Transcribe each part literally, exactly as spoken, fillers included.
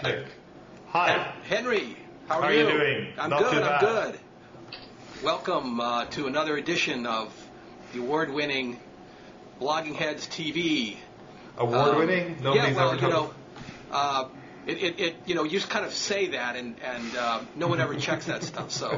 click. Hi. Henry, how are how you? How are you doing? I'm Not good, too I'm bad. good. Welcome uh, to another edition of the award-winning Blogging Heads T V. Award-winning? Um, Nobody's yeah, well, ever you told know, uh, it, it, it, you know, you just kind of say that, and, and uh, no one ever checks that stuff, so...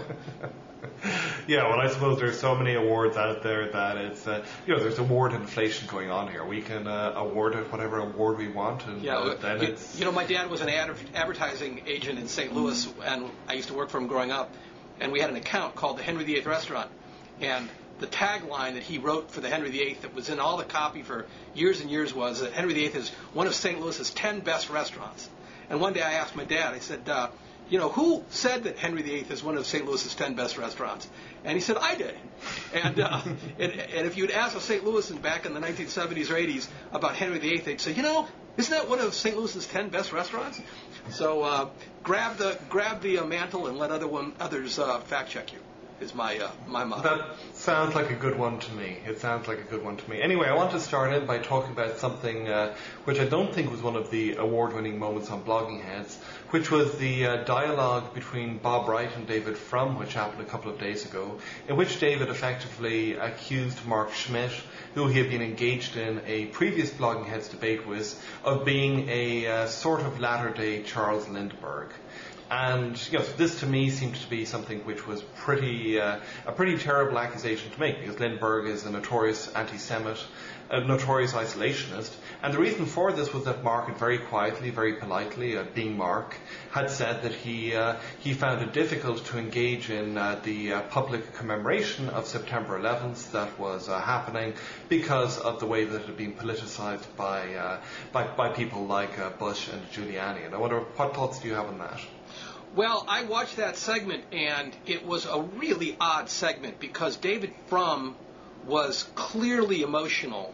Yeah, well, I suppose there's so many awards out there that it's, uh, you know, there's award inflation going on here. We can uh, award it whatever award we want, and yeah, uh, then you, it's... You know, my dad was an ad- advertising agent in Saint Louis, and I used to work for him growing up, and we had an account called the Henry the Eighth Restaurant, and the tagline that he wrote for the Henry the Eighth that was in all the copy for years and years was that Henry the Eighth is one of Saint Louis's ten best restaurants. And one day I asked my dad, I said, uh, you know, who said that Henry the Eighth is one of Saint Louis's ten best restaurants? And he said, I did. And, uh, and, and if you'd asked a Saint Louisan back in the nineteen seventies or eighties about Henry the Eighth, they'd say, you know, isn't that one of Saint Louis's ten best restaurants? So uh, grab the grab the uh, mantle and let other one, others uh, fact check you. Is my uh, my motto. That sounds like a good one to me. It sounds like a good one to me. Anyway, I want to start in by talking about something uh, which I don't think was one of the award-winning moments on Blogging Heads, which was the uh, dialogue between Bob Wright and David Frum, which happened a couple of days ago, in which David effectively accused Mark Schmidt, who he had been engaged in a previous Blogging Heads debate with, of being a uh, sort of latter-day Charles Lindbergh. And you know, this to me seemed to be something which was pretty uh, a pretty terrible accusation to make, because Lindbergh is a notorious anti-Semite, a notorious isolationist. And the reason for this was that Mark had very quietly, very politely, uh, being Mark, had said that he uh, he found it difficult to engage in uh, the uh, public commemoration of September eleventh that was uh, happening because of the way that it had been politicized by uh, by, by people like uh, Bush and Giuliani. And I wonder, what thoughts do you have on that? Well, I watched that segment, and it was a really odd segment because David Frum was clearly emotional,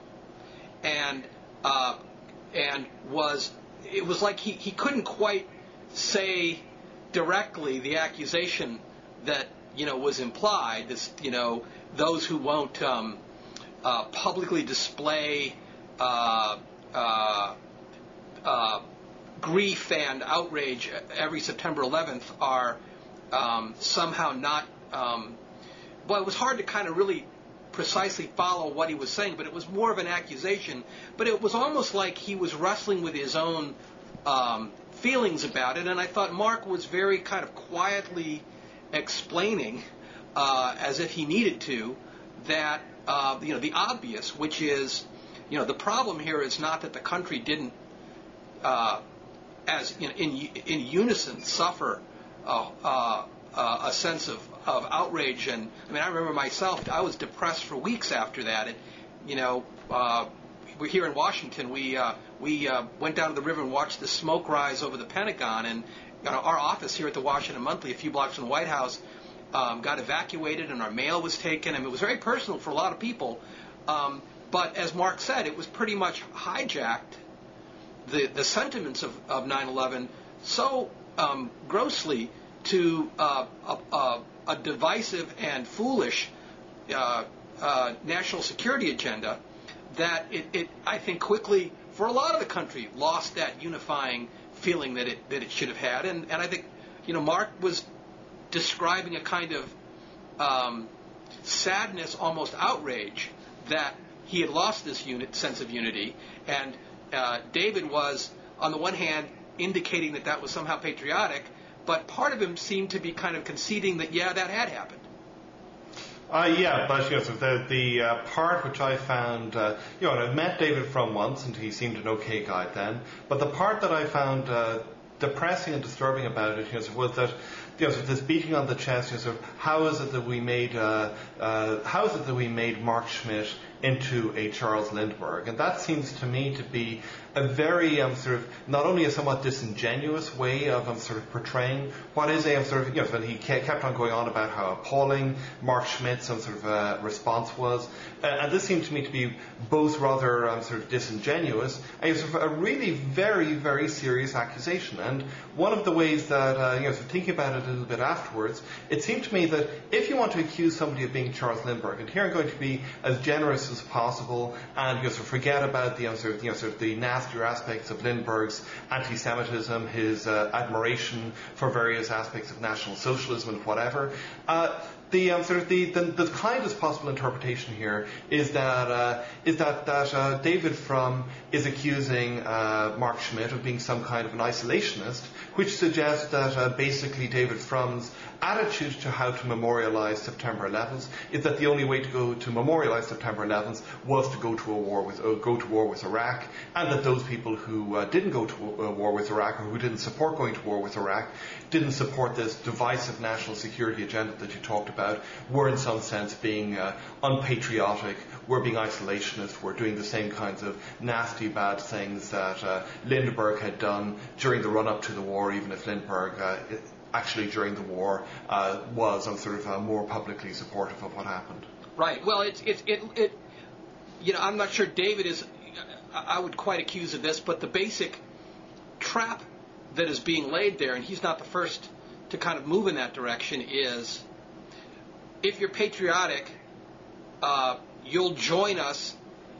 and uh, and was it was like he, he couldn't quite say directly the accusation that you know was implied. This you know those who won't um, uh, publicly display uh, uh, uh, grief and outrage every September eleventh are um, somehow not. Um, well, it was hard to kind of really precisely follow what he was saying, but it was more of an accusation. But it was almost like he was wrestling with his own um, feelings about it, and I thought Mark was very kind of quietly explaining, uh, as if he needed to, that uh, you know the obvious, which is, you know, the problem here is not that the country didn't. Uh, as in, in in unison suffer uh, uh, uh, a sense of, of outrage. And I mean, I remember myself, I was depressed for weeks after that. And, you know, uh, we're here in Washington. We uh, we uh, went down to the river and watched the smoke rise over the Pentagon. And you know, our office here at the Washington Monthly, a few blocks from the White House, um, got evacuated and our mail was taken. I mean, it was very personal for a lot of people. Um, but as Mark said, it was pretty much hijacked. The, the sentiments of, of nine eleven so um, grossly to uh, a, a, a divisive and foolish uh, uh, national security agenda that it, it, I think, quickly, for a lot of the country, lost that unifying feeling that it that it should have had. And, and I think, you know, Mark was describing a kind of um, sadness, almost outrage, that he had lost this unit, sense of unity. And Uh, David was, on the one hand, indicating that that was somehow patriotic, but part of him seemed to be kind of conceding that, yeah, that had happened. Uh, yeah, but you know, so the, the uh, part which I found, uh, you know, and I've met David Frum once, and he seemed an okay guy then, but the part that I found uh, depressing and disturbing about it, you know, was that, you know, so this beating on the chest, you know, sort of, how is it that we made, uh, uh, how is it that we made Mark Schmidt into a Charles Lindbergh? And that seems to me to be a very um, sort of, not only a somewhat disingenuous way of um, sort of portraying what is a um, sort of, you know, when he kept on going on about how appalling Mark Schmidt's um, sort of uh, response was. Uh, and this seemed to me to be both rather um, sort of disingenuous and sort of a really very, very serious accusation. And one of the ways that, uh, you know, so thinking about it a little bit afterwards, it seemed to me that if you want to accuse somebody of being Charles Lindbergh, and here I'm going to be as generous as possible, and you know, sort of forget about the, you know, sort of, you know, sort of the nastier aspects of Lindbergh's anti-Semitism, his uh, admiration for various aspects of National Socialism and whatever. Uh, The um, sort of the, the the kindest possible interpretation here is that uh, is that that uh, David Frum is accusing uh, Mark Schmidt of being some kind of an isolationist, which suggests that uh, basically David Frum's attitude to how to memorialize September eleventh is that the only way to go to memorialize September eleventh was to go to a war with uh, go to war with Iraq, and that those people who uh, didn't go to a war with Iraq or who didn't support going to war with Iraq didn't support this divisive national security agenda that you talked about, were in some sense being uh, unpatriotic, were being isolationist, were doing the same kinds of nasty, bad things that uh, Lindbergh had done during the run-up to the war, even if Lindbergh uh, actually during the war uh, was um, sort of uh, more publicly supportive of what happened. Right. Well, it's it, it it you know, I'm not sure David is. I would quite accuse of this, but the basic trap that is being laid there, and he's not the first to kind of move in that direction, is if you're patriotic, uh, you'll join us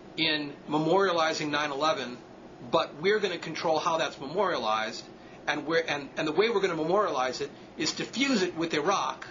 in memorializing nine eleven, but we're going to control how that's memorialized, and we're and, and the way we're going to memorialize it is to fuse it with Iraq,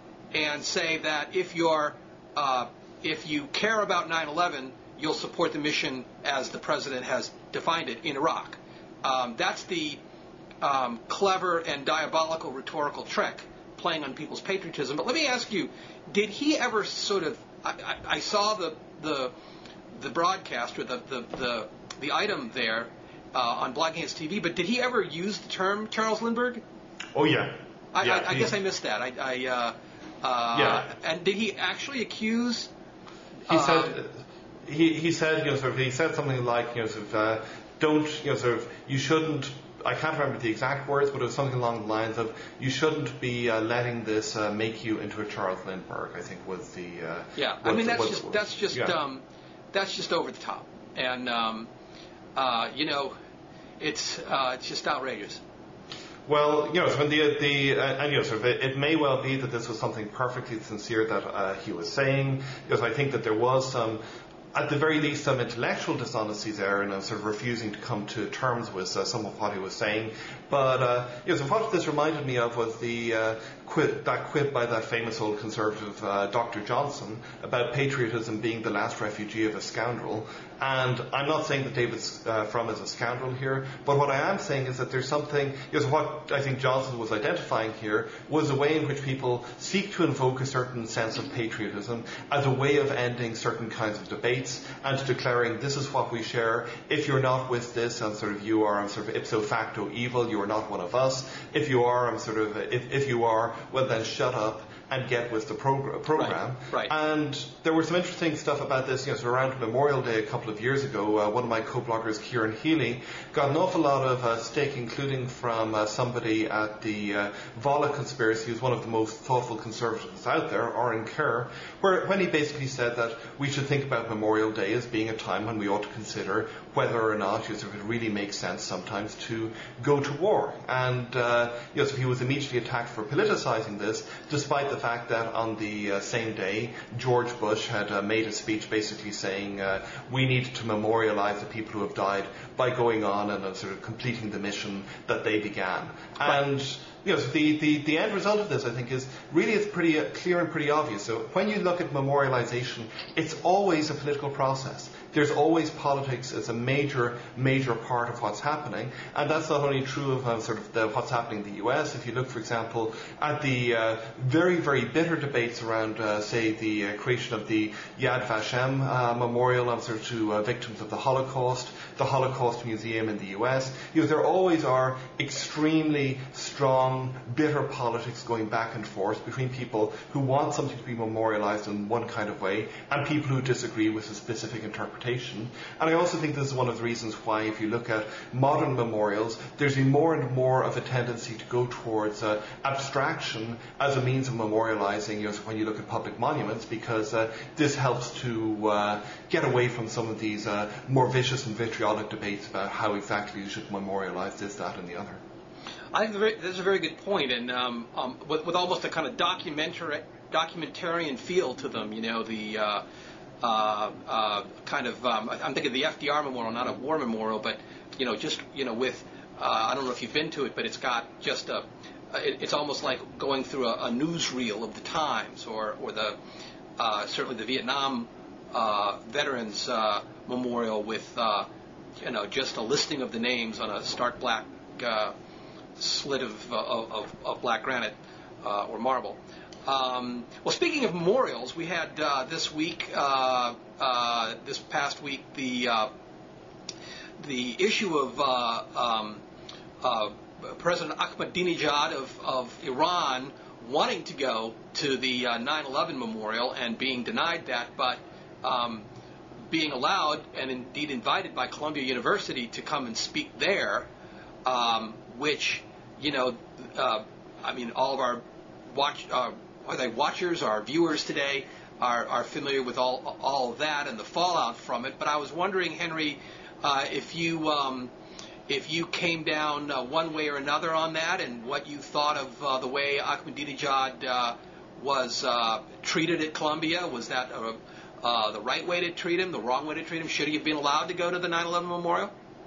and say that if you're uh, if you care about nine eleven, you'll support the mission as the president has defined it in Iraq. Um, that's the um, clever and diabolical rhetorical trick playing on people's patriotism. But let me ask you, did he ever sort of, I, I, I saw the the the broadcast or the, the, the, the item there uh, on Blogging Heads T V, but did he ever use the term Charles Lindbergh? Oh, yeah. I, yeah, I, I he, guess I missed that. I, I uh, uh, yeah. And did he actually accuse... He uh, said... He, he said, you know, sort of, he said something like, you know, sort of, uh, don't, you know, sort of, you shouldn't, I can't remember the exact words, but it was something along the lines of, you shouldn't be uh, letting this uh, make you into a Charles Lindbergh, I think was the... Uh, yeah, was I mean, the, that's was, just, that's just, yeah. um, that's just over the top. And, um, uh, you know, it's, uh, it's just outrageous. Well, you know, so when the the uh, and you know, sort of, it, it may well be that this was something perfectly sincere that uh, he was saying, because I think that there was some, at the very least, some intellectual dishonesty there, and uh, sort of refusing to come to terms with uh, some of what he was saying. But uh, you know, so what this reminded me of was the uh, quip, that quip by that famous old conservative uh, Doctor Johnson about patriotism being the last refugee of a scoundrel. And I'm not saying that David uh, Frum is a scoundrel here, but what I am saying is that there's something, you know, what I think Johnson was identifying here was a way in which people seek to invoke a certain sense of patriotism as a way of ending certain kinds of debates and declaring this is what we share. If you're not with this, and sort of you are, I'm sort of ipso facto evil, you are not one of us. If you are, I'm sort of, if, if you are, well then shut up and get with the progr- program. Right, right. And there was some interesting stuff about this, you know, so around Memorial Day a couple of years ago, uh, one of my co-bloggers, Kieran Healy, got an awful lot of uh, stake, including from uh, somebody at the uh, Vala conspiracy, who's one of the most thoughtful conservatives out there, Oren Kerr, where when he basically said that we should think about Memorial Day as being a time when we ought to consider whether or not, you know, sort of it really makes sense sometimes to go to war. And uh, you know, so he was immediately attacked for politicizing this, despite the fact that on the uh, same day, George Bush had uh, made a speech basically saying uh, we need to memorialize the people who have died by going on and uh, sort of completing the mission that they began. Right. And you know, so the, the, the end result of this, I think, is really it's pretty uh, clear and pretty obvious. So when you look at memorialization, it's always a political process. There's always politics as a major, major part of what's happening, and that's not only true of uh, sort of the, what's happening in the U S. If you look, for example, at the uh, very, very bitter debates around, uh, say, the uh, creation of the Yad Vashem uh, memorial um, sort of to uh, victims of the Holocaust, the Holocaust Museum in the U S, you know, there always are extremely strong, bitter politics going back and forth between people who want something to be memorialized in one kind of way and people who disagree with a specific interpretation. And I also think this is one of the reasons why, if you look at modern memorials, there's been more and more of a tendency to go towards uh, abstraction as a means of memorializing, you know, when you look at public monuments, because uh, this helps to uh, get away from some of these uh, more vicious and vitriolic debates about how exactly you should memorialize this, that, and the other. I think that's a very good point, and um, um, with, with almost a kind of documentary, documentarian feel to them. You know, the uh, uh, uh, kind of, um, I'm thinking of the F D R Memorial, not a war memorial, but, you know, just, you know, with, uh, I don't know if you've been to it, but it's got just a, it, it's almost like going through a, a newsreel of the times, or, or the, uh, certainly the Vietnam uh, Veterans uh, Memorial with, uh, you know, just a listing of the names on a stark black uh, slit of, of, of, of black granite uh, or marble. Um, well, speaking of memorials, we had uh, this week, uh, uh, this past week, the uh, the issue of uh, um, uh, President Ahmadinejad of, of Iran wanting to go to the uh, nine eleven memorial and being denied that, but um, being allowed and indeed invited by Columbia University to come and speak there, um, which, you know, uh, I mean, all of our watch. Uh, Are they watchers, our viewers today, are, are familiar with all all of that and the fallout from it. But I was wondering, Henry, uh, if you um, if you came down uh, one way or another on that, and what you thought of uh, the way Ahmadinejad uh, was uh, treated at Columbia. Was that uh, uh, the right way to treat him, the wrong way to treat him? Should he have been allowed to go to the nine eleven memorial?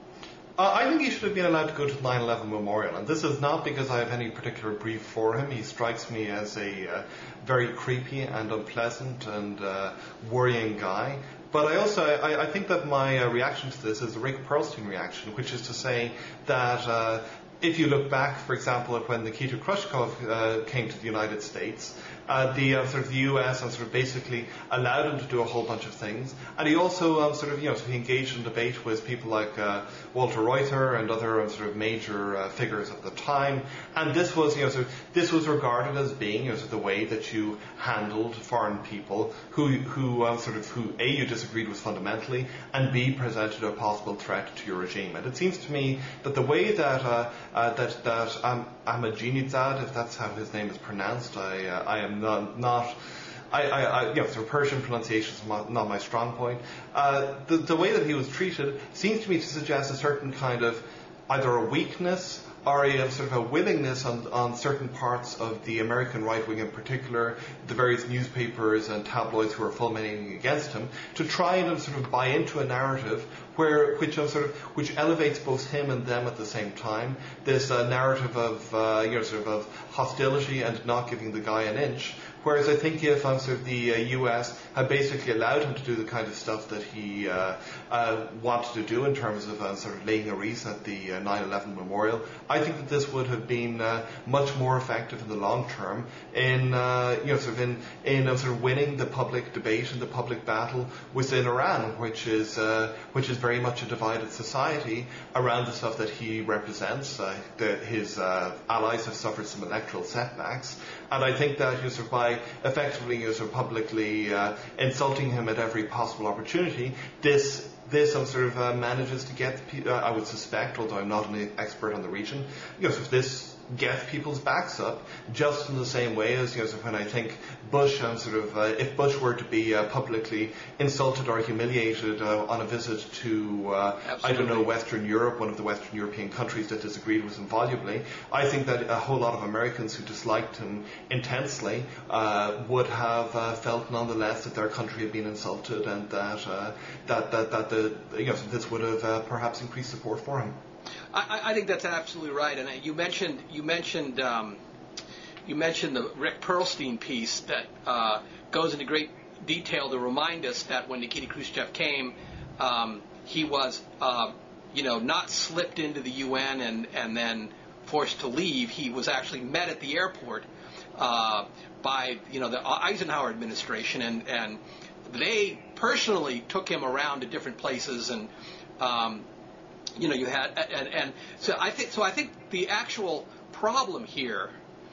Uh, I think he should have been allowed to go to the nine eleven memorial, and this is not because I have any particular brief for him. He strikes me as a uh, very creepy and unpleasant and uh, worrying guy. But I also, I, I think that my uh, reaction to this is the Rick Perlstein reaction, which is to say that uh, if you look back, for example, at when Nikita Khrushchev uh, came to the United States, uh, the uh, sort of the U S uh, sort of basically allowed him to do a whole bunch of things, and he also um, sort of you know sort of engaged in debate with people like uh, Walter Reuther and other um, sort of major uh, figures of the time, and this was you know sort of, this was regarded as being you know, sort of the way that you handled foreign people who who um, sort of who A, you disagreed with fundamentally, and B, presented a possible threat to your regime. And it seems to me that the way that uh, uh, that that um, Ahmadinejad, if that's how his name is pronounced, I uh, I am not not. I, I, I, you know, sort of Persian pronunciation is not my strong point. Uh, the, the way that he was treated seems to me to suggest a certain kind of either a weakness or a sort of a willingness on, on certain parts of the American right wing in particular, the various newspapers and tabloids who are fulminating against him, to try and sort of buy into a narrative where which um, sort of which elevates both him and them at the same time. This uh, narrative of uh, you know sort of, of hostility and not giving the guy an inch. Whereas I think if um, sort of the uh, U S had basically allowed him to do the kind of stuff that he uh, uh, wanted to do in terms of uh, sort of laying a wreath at the uh, nine eleven memorial, I think that this would have been uh, much more effective in the long term in uh, you know sort of in in um, sort of winning the public debate and the public battle within Iran, which is uh, which is very much a divided society around the stuff that he represents. Uh, the, his uh, allies have suffered some electoral setbacks, and I think that you know, sort of by effectively you know, sort of publicly uh, insulting him at every possible opportunity, this this um, sort of uh, manages to get, uh, I would suspect, although I'm not an expert on the region, you know, sort of this gets people's backs up, just in the same way as, you know, so when I think Bush, um, sort of, uh, if Bush were to be uh, publicly insulted or humiliated uh, on a visit to, uh, I don't know, Western Europe, one of the Western European countries that disagreed with him volubly, I think that a whole lot of Americans who disliked him intensely uh, would have uh, felt nonetheless that their country had been insulted, and that uh, that that that the you know, so this would have uh, perhaps increased support for him. I, I think that's absolutely right, and you mentioned you mentioned um, you mentioned the Rick Perlstein piece that uh, goes into great detail to remind us that when Nikita Khrushchev came, um, he was uh, you know not slipped into the U N and and then forced to leave. He was actually met at the airport uh, by you know the Eisenhower administration, and and they personally took him around to different places and. Um, You know, you had, and, and so I think, so I think the actual problem here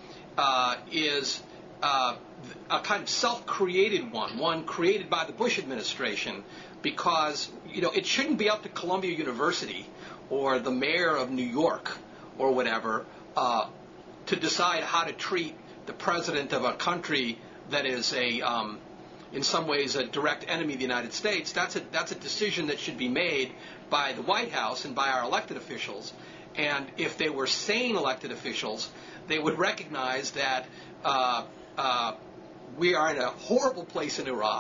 uh, is uh, a kind of self-created one, one created by the Bush administration, because you know it shouldn't be up to Columbia University or the mayor of New York or whatever uh, to decide how to treat the president of a country that is a, um, in some ways, a direct enemy of the United States. That's a that's a decision that should be made by the White House and by our elected officials. And if they were sane elected officials, they would recognize that uh, uh, we are in a horrible place in Iraq.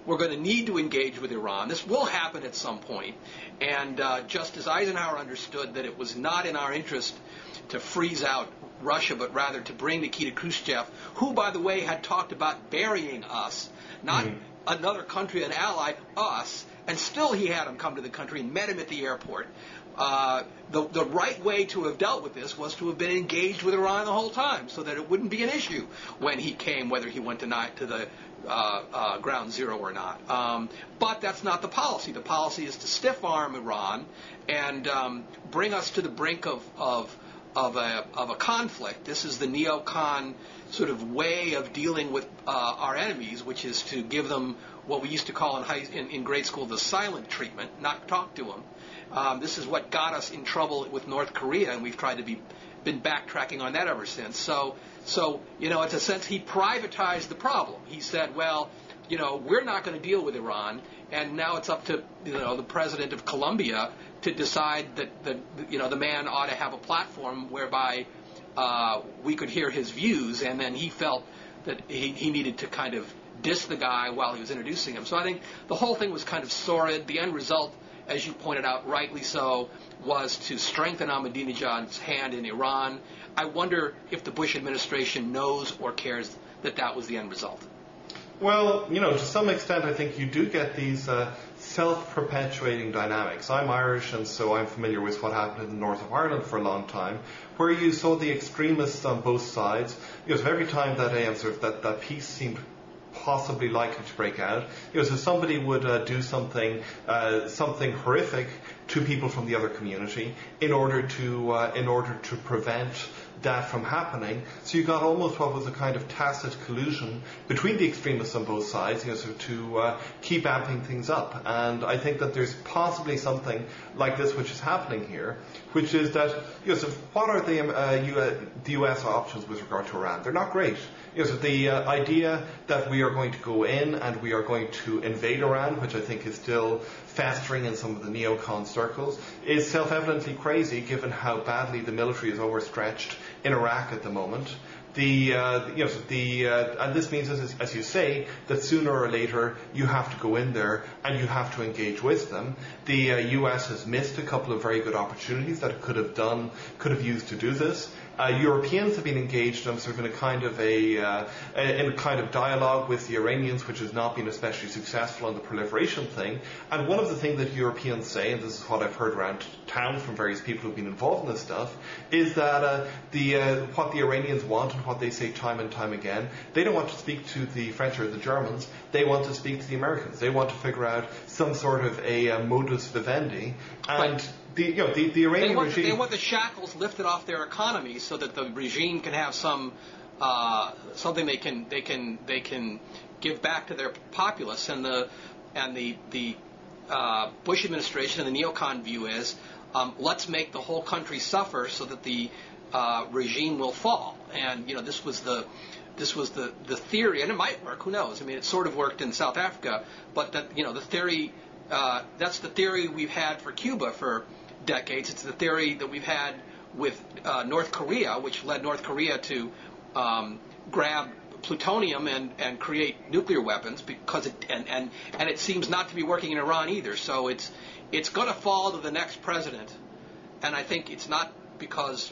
we're going to need to engage with Iran. This will happen at some point. And uh, just as Eisenhower understood that it was not in our interest to freeze out Russia, but rather to bring Nikita Khrushchev, who, by the way, had talked about burying us, not mm. another country, an ally, us, and still he had him come to the country and met him at the airport. Uh, the, the right way to have dealt with this was to have been engaged with Iran the whole time so that it wouldn't be an issue when he came, whether he went to, night, to the uh, uh, ground zero or not. Um, but that's not the policy. The policy is to stiff-arm Iran and um, bring us to the brink of, of, of, a, of a conflict. This is the neocon sort of way of dealing with uh, our enemies, which is to give them what we used to call in, high, in, in grade school the silent treatment, not talk to them. Um, this is what got us in trouble with North Korea, and we've tried to be been backtracking on that ever since. So, so you know, in a sense, he privatized the problem. He said, well, you know, we're not going to deal with Iran, and now it's up to, you know, the president of Colombia to decide that, that you know, the man ought to have a platform whereby uh, we could hear his views, and then he felt that he, he needed to kind of diss the guy while he was introducing him. So I think the whole thing was kind of sordid. The end result, as you pointed out, rightly so, was to strengthen Ahmadinejad's hand in Iran. I wonder if the Bush administration knows or cares that that was the end result. Well, you know, to some extent, I think you do get these uh, self-perpetuating dynamics. I'm Irish, and so I'm familiar with what happened in the north of Ireland for a long time, where you saw the extremists on both sides. You know, so every time that, uh, sort of that, that peace seemed possibly likely to break out, you know, so somebody would uh, do something, uh, something horrific to people from the other community in order to, uh, in order to prevent that from happening. So you got almost what was a kind of tacit collusion between the extremists on both sides, you know, so to uh, keep amping things up. And I think that there's possibly something like this which is happening here, which is that, you know, so what are the, uh, U- uh, the U S options with regard to Iran? They're not great. You know, so the uh, idea that we are going to go in and we are going to invade Iran, which I think is still festering in some of the neocon circles, is self-evidently crazy given how badly the military is overstretched in Iraq at the moment. The, uh, you know, the, uh, and this means, as, as you say, that sooner or later you have to go in there and you have to engage with them. The uh, U S has missed a couple of very good opportunities that it could have done, could have used to do this. Uh, Europeans have been engaged in sort of in a kind of a uh, in a kind of dialogue with the Iranians, which has not been especially successful on the proliferation thing. And one of the things that Europeans say, and this is what I've heard around town from various people who've been involved in this stuff, is that uh, the uh, what the Iranians want and what they say time and time again, they don't want to speak to the French or the Germans. They want to speak to the Americans. They want to figure out some sort of a uh, modus vivendi. And right. The, you know, the, the Iranian they want, regime... They want the shackles lifted off their economy so that the regime can have some uh, something they can they can they can give back to their populace. And the and the the uh, Bush administration and the neocon view is um, let's make the whole country suffer so that the uh, regime will fall. And you know this was the this was the, the theory, and it might work. Who knows? I mean, it sort of worked in South Africa, but that you know the theory uh, that's the theory we've had for Cuba for decades. It's the theory that we've had with uh, North Korea, which led North Korea to um, grab plutonium and, and create nuclear weapons because it and, and, and it seems not to be working in Iran either. So it's it's going to fall to the next president, and I think it's not because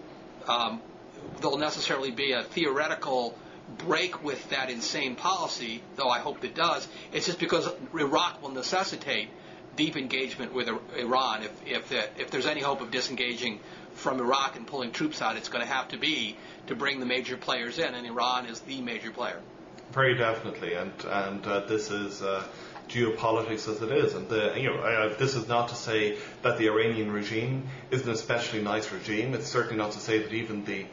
um, there'll necessarily be a theoretical break with that insane policy, though I hope it does. It's just because Iraq will necessitate deep engagement with Iran. If if, the, if there's any hope of disengaging from Iraq and pulling troops out, it's going to have to be to bring the major players in, and Iran is the major player. Very definitely, and and uh, this is uh, geopolitics as it is. And the, you know, uh, this is not to say that the Iranian regime is an especially nice regime. It's certainly not to say that even the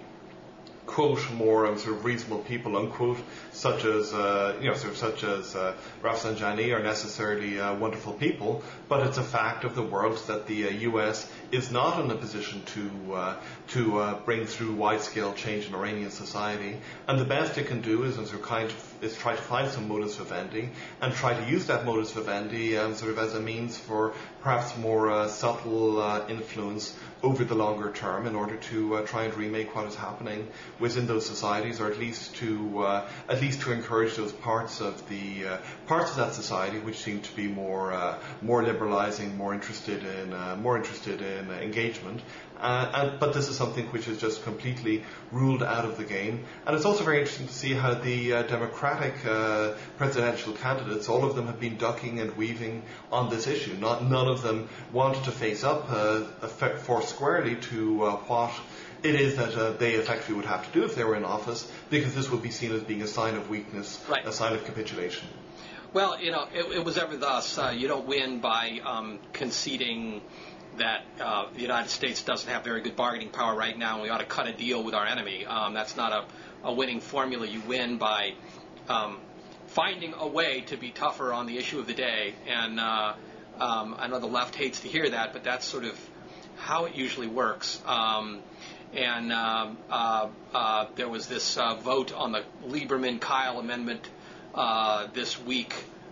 quote more um, sort of reasonable people unquote such as uh, you know sort of such as uh, Rafsanjani are necessarily uh, wonderful people, but it's a fact of the world that the uh, U S is not in a position to uh, to uh, bring through wide-scale change in Iranian society, and the best it can do is sort of kind of is try to find some modus vivendi and try to use that modus vivendi um, sort of as a means for perhaps more uh, subtle uh, influence over the longer term in order to uh, try and remake what is happening within those societies, or at least to uh, at least to encourage those parts of the uh, parts of that society which seem to be more uh, more liberalizing, more interested in uh, more interested in uh, engagement. Uh, and, but this is something which is just completely ruled out of the game. And it's also very interesting to see how the uh, Democratic uh, presidential candidates, all of them have been ducking and weaving on this issue. Not none of them want to face up uh, for squarely to uh, what it is that uh, they effectively would have to do if they were in office, because this would be seen as being a sign of weakness, right. a sign of capitulation. Well, you know, it, it was ever thus. Uh, you don't win by um, conceding that uh, the United States doesn't have very good bargaining power right now and we ought to cut a deal with our enemy. Um, that's not a, a winning formula. You win by um, finding a way to be tougher on the issue of the day. And uh, um, I know the left hates to hear that, but that's sort of how it usually works. Um, and um, uh, uh, there was this uh, vote on the Lieberman-Kyle amendment uh, this week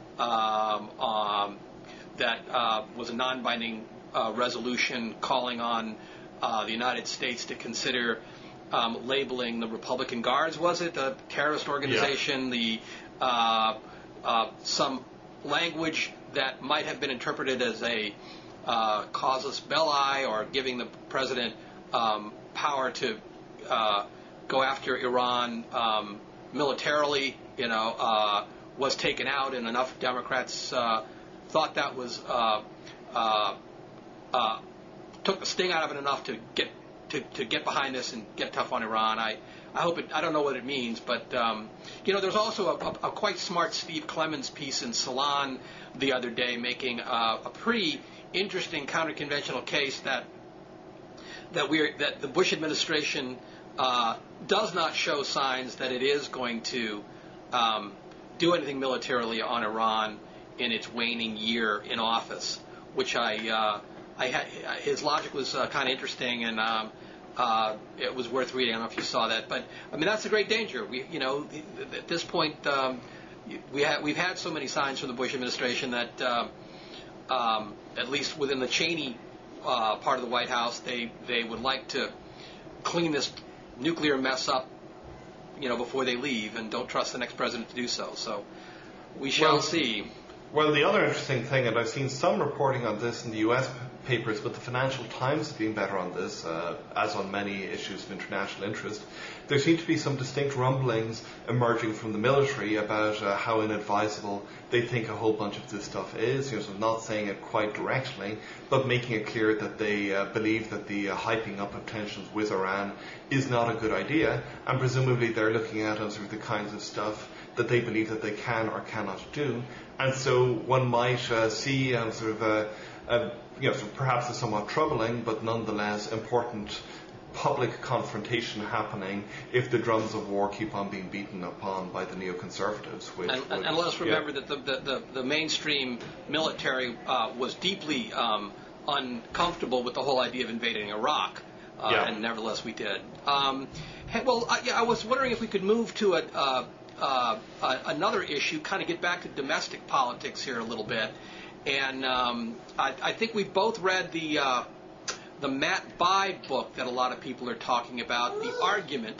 um, um, that uh, was a non-binding Uh, resolution calling on uh, the United States to consider um, labeling the Republican Guards, was it, a terrorist organization, yeah. the uh, uh, some language that might have been interpreted as a uh, casus belli, or giving the president um, power to uh, go after Iran um, militarily, you know, uh, was taken out, and enough Democrats uh, thought that was uh, uh, Uh, took the sting out of it enough to get to, to get behind this and get tough on Iran. I, I hope it. I don't know what it means, but um, you know, there's also a, a, a quite smart Steve Clemons piece in Salon the other day, making uh, a pretty interesting counter-conventional case that that we that the Bush administration uh, does not show signs that it is going to um, do anything militarily on Iran in its waning year in office, which I. Uh, I had, his logic was uh, kind of interesting, and um, uh, it was worth reading. I don't know if you saw that, but I mean that's a great danger. We, you know, at this point, um, we ha- we've had so many signs from the Bush administration that, uh, um, at least within the Cheney uh, part of the White House, they they would like to clean this nuclear mess up, you know, before they leave, and don't trust the next president to do so. So we shall well, see. Well, the other interesting thing, and I've seen some reporting on this in the U S papers, but the Financial Times has been better on this, uh, as on many issues of international interest. There seem to be some distinct rumblings emerging from the military about uh, how inadvisable they think a whole bunch of this stuff is. You know, so not saying it quite directly, but making it clear that they uh, believe that the uh, hyping up of tensions with Iran is not a good idea, and presumably they're looking at uh, sort of the kinds of stuff that they believe that they can or cannot do. And so one might uh, see um, sort of a, a you know, so perhaps a somewhat troubling but nonetheless important public confrontation happening if the drums of war keep on being beaten upon by the neoconservatives. Which and, and, and let us remember yeah. that the, the, the, the mainstream military uh, was deeply um, uncomfortable with the whole idea of invading Iraq, uh, yeah. and nevertheless we did. Um, hey, well, I, yeah, I was wondering if we could move to a, uh, uh, uh, another issue, kind of get back to domestic politics here a little bit. And um, I, I think we've both read the uh, the Matt Bai book that a lot of people are talking about, The Argument.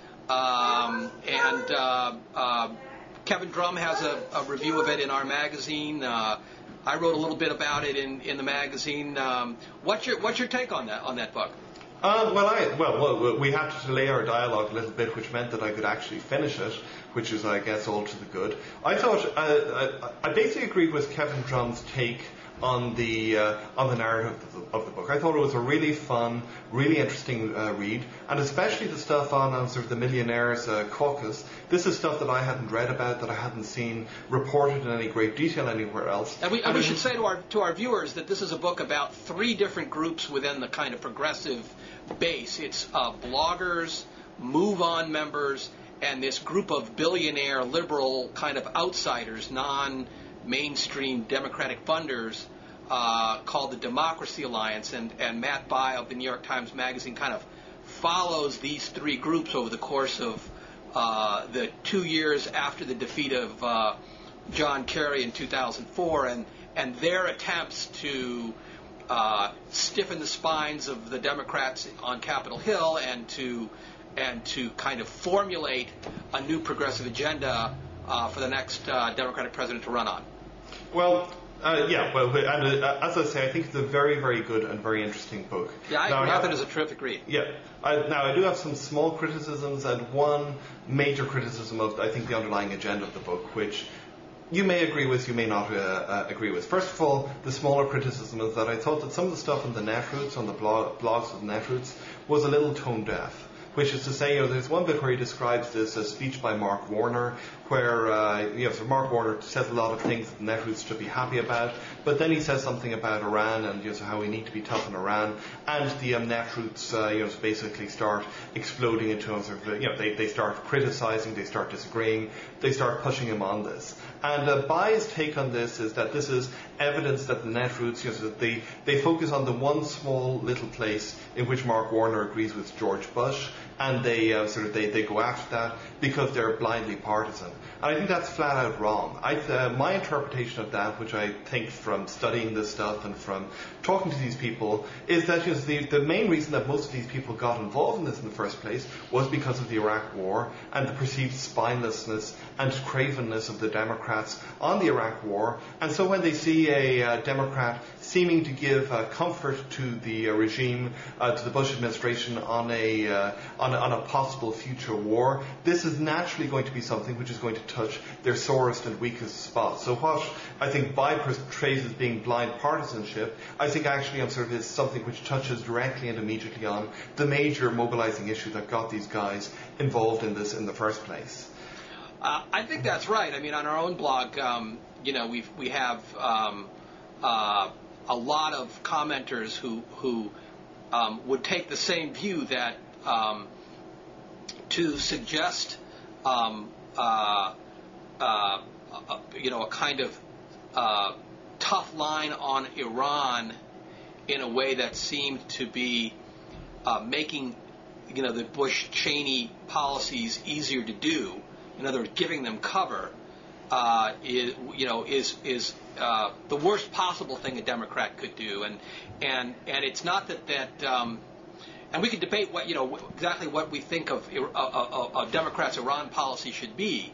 Um, and uh, uh, Kevin Drum has a, a review of it in our magazine. Uh, I wrote a little bit about it in, in the magazine. Um, what's your what's your take on that on that book? Uh, well, I well, well, we had to delay our dialogue a little bit, which meant that I could actually finish it, which is, I guess, all to the good. I thought uh, I, I basically agreed with Kevin Drum's take on the uh, on the narrative of the, of the book. I thought it was a really fun, really interesting uh, read, and especially the stuff on um, sort of the Millionaires uh, Caucus. This is stuff that I hadn't read about, that I hadn't seen reported in any great detail anywhere else. And we, and we should say to our to our viewers that this is a book about three different groups within the kind of progressive base. It's uh, bloggers, Move On members, and this group of billionaire liberal kind of outsiders, non-mainstream Democratic funders, uh, called the Democracy Alliance. And, and Matt Bai of the New York Times Magazine kind of follows these three groups over the course of uh, the two years after the defeat of uh, John Kerry in two thousand four, and, and their attempts to uh, stiffen the spines of the Democrats on Capitol Hill and to and to kind of formulate a new progressive agenda uh, for the next uh, Democratic president to run on. Well, uh, yeah, well, and uh, as I say, I think it's a very, very good and very interesting book. Yeah, I now, agree. I I thought it was a terrific read. Yeah. I, now, I do have some small criticisms and one major criticism of, I think, the underlying agenda of the book, which you may agree with, you may not uh, uh, agree with. First of all, the smaller criticism is that I thought that some of the stuff on the Netroots, on the blog, blogs of the Netroots, was a little tone deaf. Which is to say, you know, there's one bit where he describes this uh, speech by Mark Warner, where, uh, you know, so Mark Warner says a lot of things that the Netroots should be happy about, but then he says something about Iran and, you know, so how we need to be tough on Iran, and the um, Netroots, uh, you know, basically start exploding into, sort of, you know, they, they start criticizing, they start disagreeing, they start pushing him on this. And uh, Bai's take on this is that this is evidence that the Netroots, you know, so that they, they focus on the one small little place in which Mark Warner agrees with George Bush, and they uh, sort of they, they go after that because they're blindly partisan. And I think that's flat out wrong. I, uh, my interpretation of that, which I think from studying this stuff and from talking to these people, is that, you know, the, the main reason that most of these people got involved in this in the first place was because of the Iraq War and the perceived spinelessness and cravenness of the Democrats on the Iraq War. And so when they see a uh, Democrat seeming to give uh, comfort to the uh, regime, uh, to the Bush administration on a, uh, on a on a possible future war, this is naturally going to be something which is going to touch their sorest and weakest spot. So what I think Bai portrays as being blind partisanship, I think actually um, sort of is something which touches directly and immediately on the major mobilizing issue that got these guys involved in this in the first place. Uh, I think that's right. I mean, on our own blog, um, you know, we we have um, uh, a lot of commenters who who um, would take the same view that um, to suggest, um, uh, uh, uh, you know, a kind of uh, tough line on Iran in a way that seemed to be uh, making, you know, the Bush-Cheney policies easier to do. In other words, giving them cover, uh, is, you know, is is uh, the worst possible thing a Democrat could do, and and and it's not that that, um, and we could debate what you know exactly what we think of a, a, a Democrats' Iran policy should be,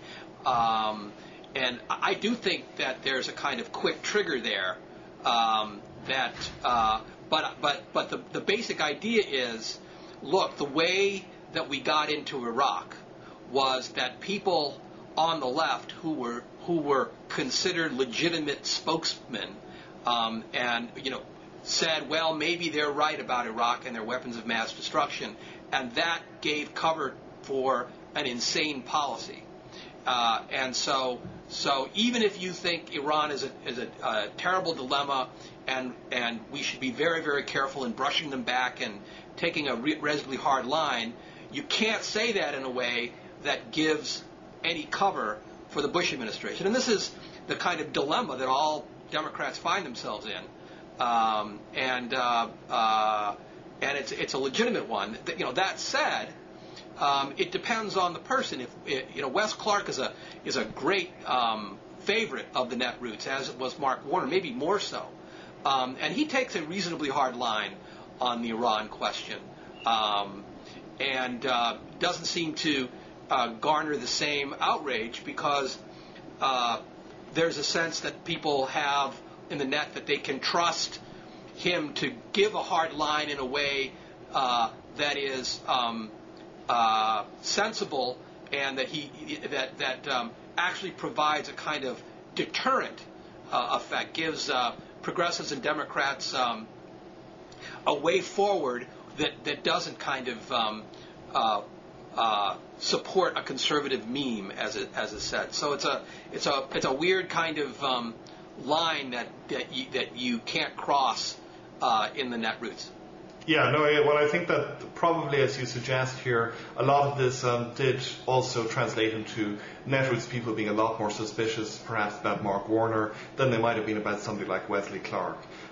um, and I do think that there's a kind of quick trigger there, um, that, uh, but but but the the basic idea is, look, the way that we got into Iraq was that people on the left who were who were considered legitimate spokesmen, um, and you know said, well, maybe they're right about Iraq and their weapons of mass destruction, and that gave cover for an insane policy. Uh, and so, so even if you think Iran is a is a, a terrible dilemma, and and we should be very very careful in brushing them back and taking a re- reasonably hard line, you can't say that in a way that gives any cover for the Bush administration. And this is the kind of dilemma that all Democrats find themselves in. Um, and uh, uh, and it's it's a legitimate one. You know, that said, um, it depends on the person. If it, you know, Wes Clark is a is a great um, favorite of the Netroots, as it was Mark Warner, maybe more so. Um, and he takes a reasonably hard line on the Iran question, um, and uh, doesn't seem to Uh, garner the same outrage because uh, there's a sense that people have in the net that they can trust him to give a hard line in a way uh, that is um, uh, sensible and that he that that um, actually provides a kind of deterrent uh, effect, gives uh, progressives and Democrats um, a way forward that that doesn't kind of um, uh, Uh, support a conservative meme, as it as is said. So it's a it's a it's a weird kind of um, line that that you, that you can't cross uh, in the Netroots. Yeah, no, well, I think that probably, as you suggest here, a lot of this um, did also translate into Netroots people being a lot more suspicious, perhaps, about Mark Warner than they might have been about somebody like Wesley Clark.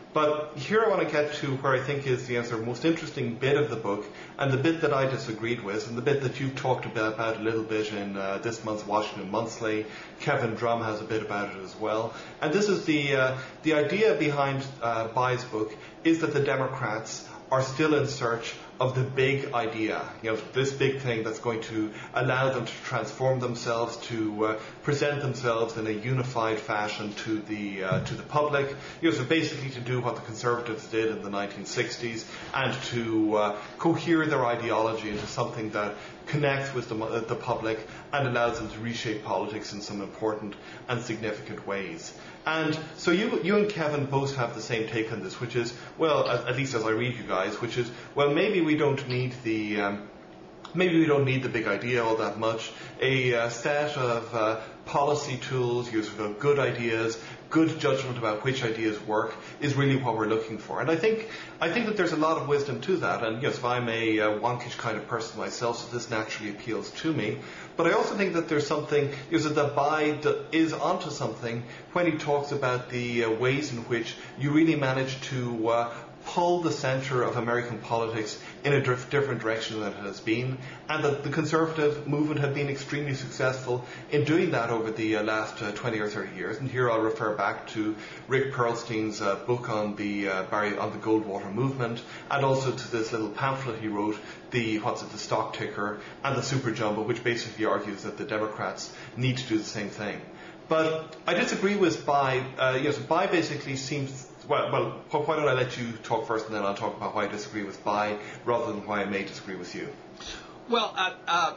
But here I want to get to where I think is the answer, most interesting bit of the book, and the bit that I disagreed with, and the bit that you've talked about, about a little bit in uh, this month's Washington Monthly. Kevin Drum has a bit about it as well. And this is the uh, the idea behind uh, Bai's book is that the Democrats are still in search of the big idea, you know, this big thing that's going to allow them to transform themselves, to uh, present themselves in a unified fashion to the uh, to the public. You know, so basically to do what the Conservatives did in the nineteen sixties and to uh, cohere their ideology into something that connects with the, the public and allows them to reshape politics in some important and significant ways. And so you you and Kevin both have the same take on this, which is, well, at, at least as I read you guys, which is, well, maybe we don't need the um, maybe we don't need the big idea all that much. A uh, set of uh, policy tools, use of good ideas, good judgment about which ideas work is really what we're looking for. And I think I think that there's a lot of wisdom to that. And yes, I'm a uh, wonkish kind of person myself, so this naturally appeals to me. But I also think that there's something, you know, that Bai is onto something when he talks about the uh, ways in which you really manage to uh, pull the centre of American politics in a dif- different direction than it has been, and that the Conservative movement had been extremely successful in doing that over the uh, last uh, twenty or thirty years. And here I'll refer back to Rick Perlstein's uh, book on the uh, Barry, on the Goldwater movement, and also to this little pamphlet he wrote, the what's it, the stock ticker and the super jumbo, which basically argues that the Democrats need to do the same thing. But I disagree with Bai. Uh, you know, so Bai basically seems. Well, well, why don't I let you talk first, and then I'll talk about why I disagree with Bai, rather than why I may disagree with you. Well, uh, uh,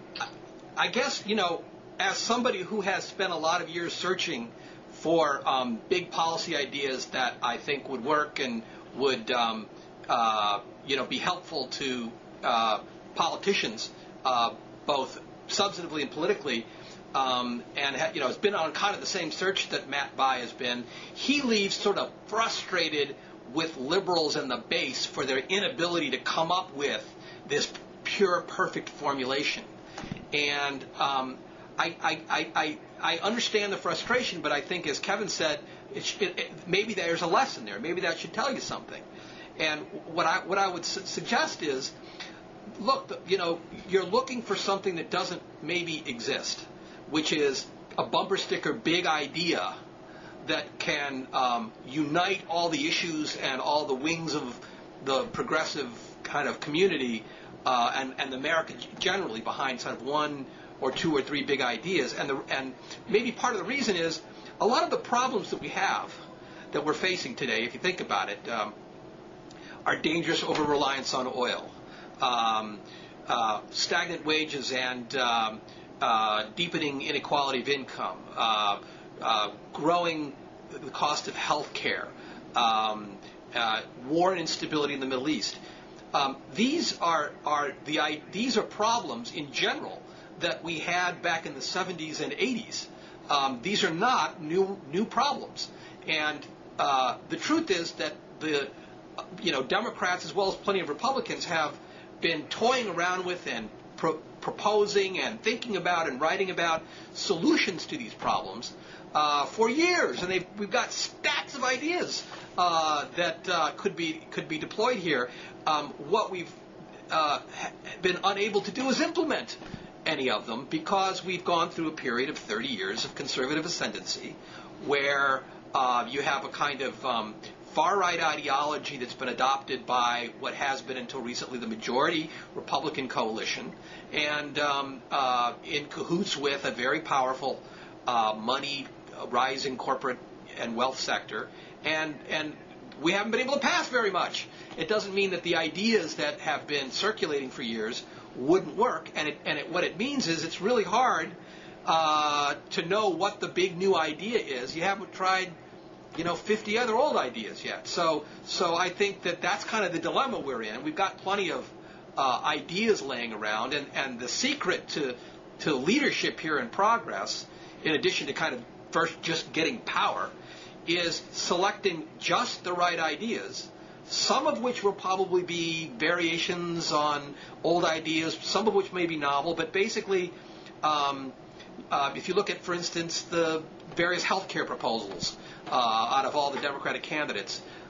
I guess, you know, as somebody who has spent a lot of years searching for um, big policy ideas that I think would work and would, um, uh, you know, be helpful to uh, politicians, uh, both substantively and politically, Um, and, you know, has been on kind of the same search that Matt Bai has been, he leaves sort of frustrated with liberals and the base for their inability to come up with this pure, perfect formulation. And um, I, I, I, I, I understand the frustration, but I think, as Kevin said, it, it, it, maybe there's a lesson there. Maybe that should tell you something. And what I, what I would su- suggest is, look, you know, you're looking for something that doesn't maybe exist, which is a bumper sticker big idea that can um, unite all the issues and all the wings of the progressive kind of community uh, and, and America generally behind sort of one or two or three big ideas. And, the, and maybe part of the reason is a lot of the problems that we have that we're facing today, if you think about it, um, are dangerous over-reliance on oil, um, uh, stagnant wages and um, Uh, deepening inequality of income, uh, uh, growing the cost of health care, um, uh, war and instability in the Middle East. Um, these are, are the these are problems in general that we had back in the seventies and eighties. Um, these are not new new problems, and uh, the truth is that the you know Democrats as well as plenty of Republicans have been toying around with and pro- proposing and thinking about and writing about solutions to these problems uh, for years, and they've, we've got stacks of ideas uh, that uh, could be could be deployed here. Um, what we've uh, been unable to do is implement any of them because we've gone through a period of thirty years of conservative ascendancy, where uh, you have a kind of um, far-right ideology that's been adopted by what has been until recently the majority Republican coalition, and um, uh, in cahoots with a very powerful uh, money-rising corporate and wealth sector, and and we haven't been able to pass very much. It doesn't mean that the ideas that have been circulating for years wouldn't work, and it, and it, what it means is it's really hard uh, to know what the big new idea is. You haven't tried you know, fifty other old ideas yet. So, so I think that that's kind of the dilemma we're in. We've got plenty of uh, ideas laying around, and, and the secret to to leadership here in progress, in addition to kind of first just getting power, is selecting just the right ideas, some of which will probably be variations on old ideas, some of which may be novel, but basically, um, uh, if you look at, for instance, the various health care proposals, Uh, out of all the Democratic candidates,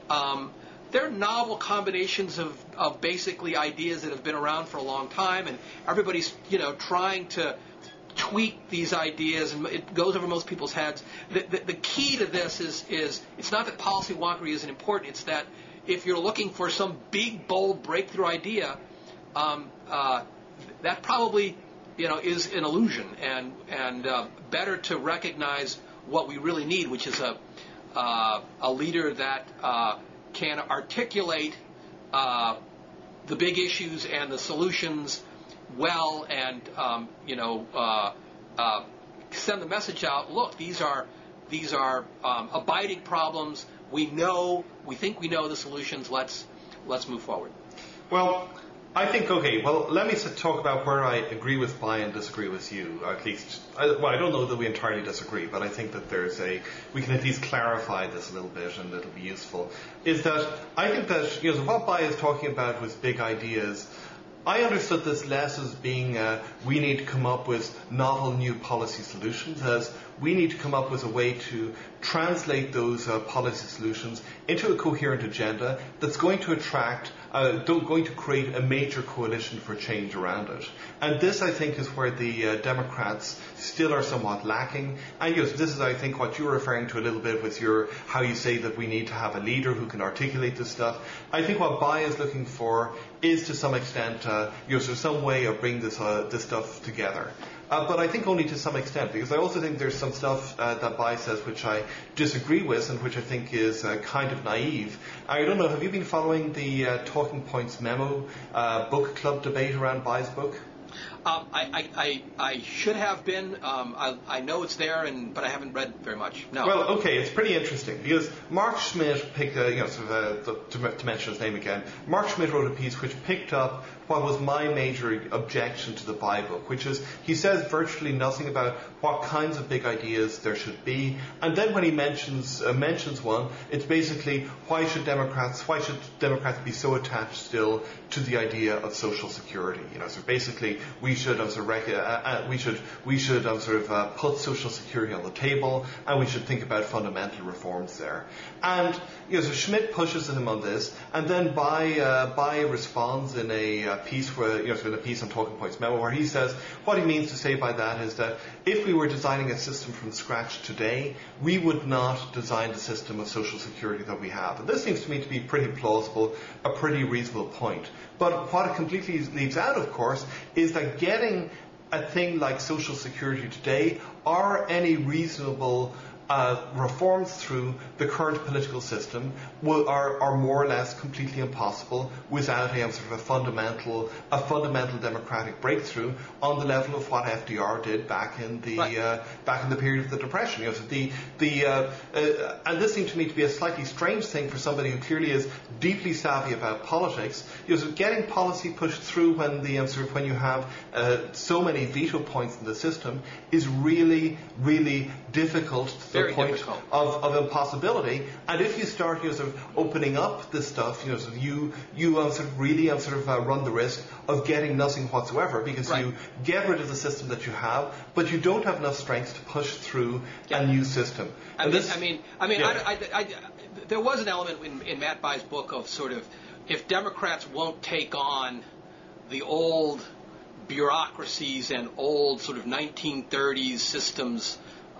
Um, they're novel combinations of, of basically ideas that have been around for a long time, and everybody's, you know, trying to tweak these ideas, and it goes over most people's heads. The, the, the key to this is, is it's not that policy wonkery isn't important, it's that if you're looking for some big, bold breakthrough idea, um, uh, that probably, you know, is an illusion, and, and uh, better to recognize what we really need, which is a, uh, a leader that uh, can articulate uh, the big issues and the solutions well, and um, you know, uh, uh, send the message out. Look, these are these are um, abiding problems. We know, we think we know the solutions. Let's let's move forward. Well, I think okay. Well, let me talk about where I agree with Bai and disagree with you. At least, I, well, I don't know that we entirely disagree, but I think that there's a we can at least clarify this a little bit, and it'll be useful. Is that I think that, you know, what Bai is talking about with big ideas. I understood this less as being uh, we need to come up with novel new policy solutions, as we need to come up with a way to translate those uh, policy solutions into a coherent agenda that's going to attract, uh, going to create a major coalition for change around it. And this, I think, is where the uh, Democrats still are somewhat lacking. And yes, this is, I think, what you were referring to a little bit with your how you say that we need to have a leader who can articulate this stuff. I think what Bai is looking for is, to some extent, uh, you know, so some way of bringing this uh, this stuff together. Uh, but I think only to some extent, because I also think there's some stuff uh, that Bai says which I disagree with, and which I think is uh, kind of naive. I don't know, have you been following the uh, Talking Points memo uh, book club debate around Bai's book? Um, I, I, I, I should have been. Um, I, I know it's there, and but I haven't read very much. No. Well, okay, it's pretty interesting because Mark Schmidt picked, uh, you know, sort of, uh, the, to, to mention his name again. Mark Schmidt wrote a piece which picked up what was my major objection to the Bai book, which is he says virtually nothing about what kinds of big ideas there should be, and then when he mentions uh, mentions one, it's basically why should Democrats why should Democrats be so attached still to the idea of social security? You know, so basically we should uh, sort of rec- uh, uh, we should we should uh, sort of uh, put social security on the table, and we should think about fundamental reforms there. And you know, so Schmidt pushes him on this, and then Bai uh, Bai responds in a uh, piece where you know, so in a piece on Talking Points memo, where he says what he means to say by that is that if we were designing a system from scratch today, we would not design the system of social security that we have. And this seems to me to be pretty plausible, a pretty reasonable point. But what it completely leaves out, of course, is that getting a thing like social security today or any reasonable Uh, reforms through the current political system will, are, are more or less completely impossible without a sort of a fundamental, a fundamental democratic breakthrough on the level of what F D R did back in the right. uh, back in the period of the Depression. You know, so the the uh, uh, and this seemed to me to be a slightly strange thing for somebody who clearly is deeply savvy about politics. You know, so getting policy pushed through when the um, sort of when you have uh, so many veto points in the system is really, really difficult. To the point of, of impossibility, and if you start you know, sort of opening up this stuff, you know, sort of you you um, sort of really um, sort of uh, run the risk of getting nothing whatsoever, because right. you get rid of the system that you have, but you don't have enough strength to push through yeah. a new system. I and mean, this, I mean, I mean, yeah. I, I, I, there was an element in, in Matt Bai's book of sort of if Democrats won't take on the old bureaucracies and old sort of nineteen thirties systems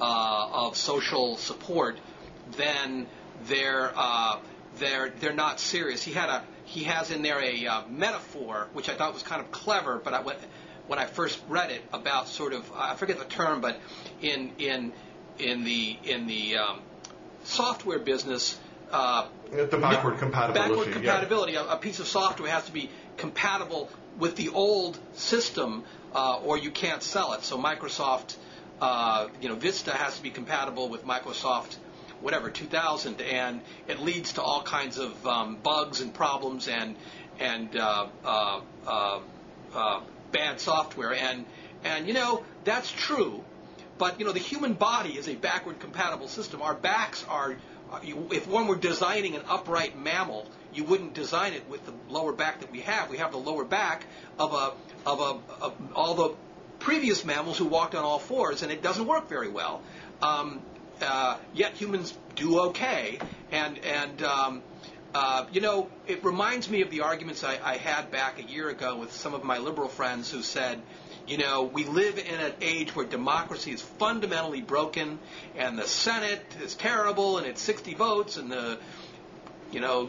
Uh, of social support, then they're uh, they're they're not serious. He had a he has in there a uh, metaphor which I thought was kind of clever, but I went, when I first read it about sort of I forget the term, but in in in the in the um, software business, uh, the backward compatibility. Backward compatibility. Yeah. A, a piece of software has to be compatible with the old system, uh, or you can't sell it. So Microsoft. Uh, you know, Vista has to be compatible with Microsoft, whatever, two thousand, and it leads to all kinds of um, bugs and problems and and uh, uh, uh, uh, bad software. And and you know that's true, but you know the human body is a backward compatible system. Our backs are, if one were designing an upright mammal, you wouldn't design it with the lower back that we have. We have the lower back of a of a of all the previous mammals who walked on all fours, and it doesn't work very well. Um, uh, yet humans do okay, and and um, uh, you know, it reminds me of the arguments I, I had back a year ago with some of my liberal friends who said, you know, we live in an age where democracy is fundamentally broken, and the Senate is terrible, and it's sixty votes, and the, you know,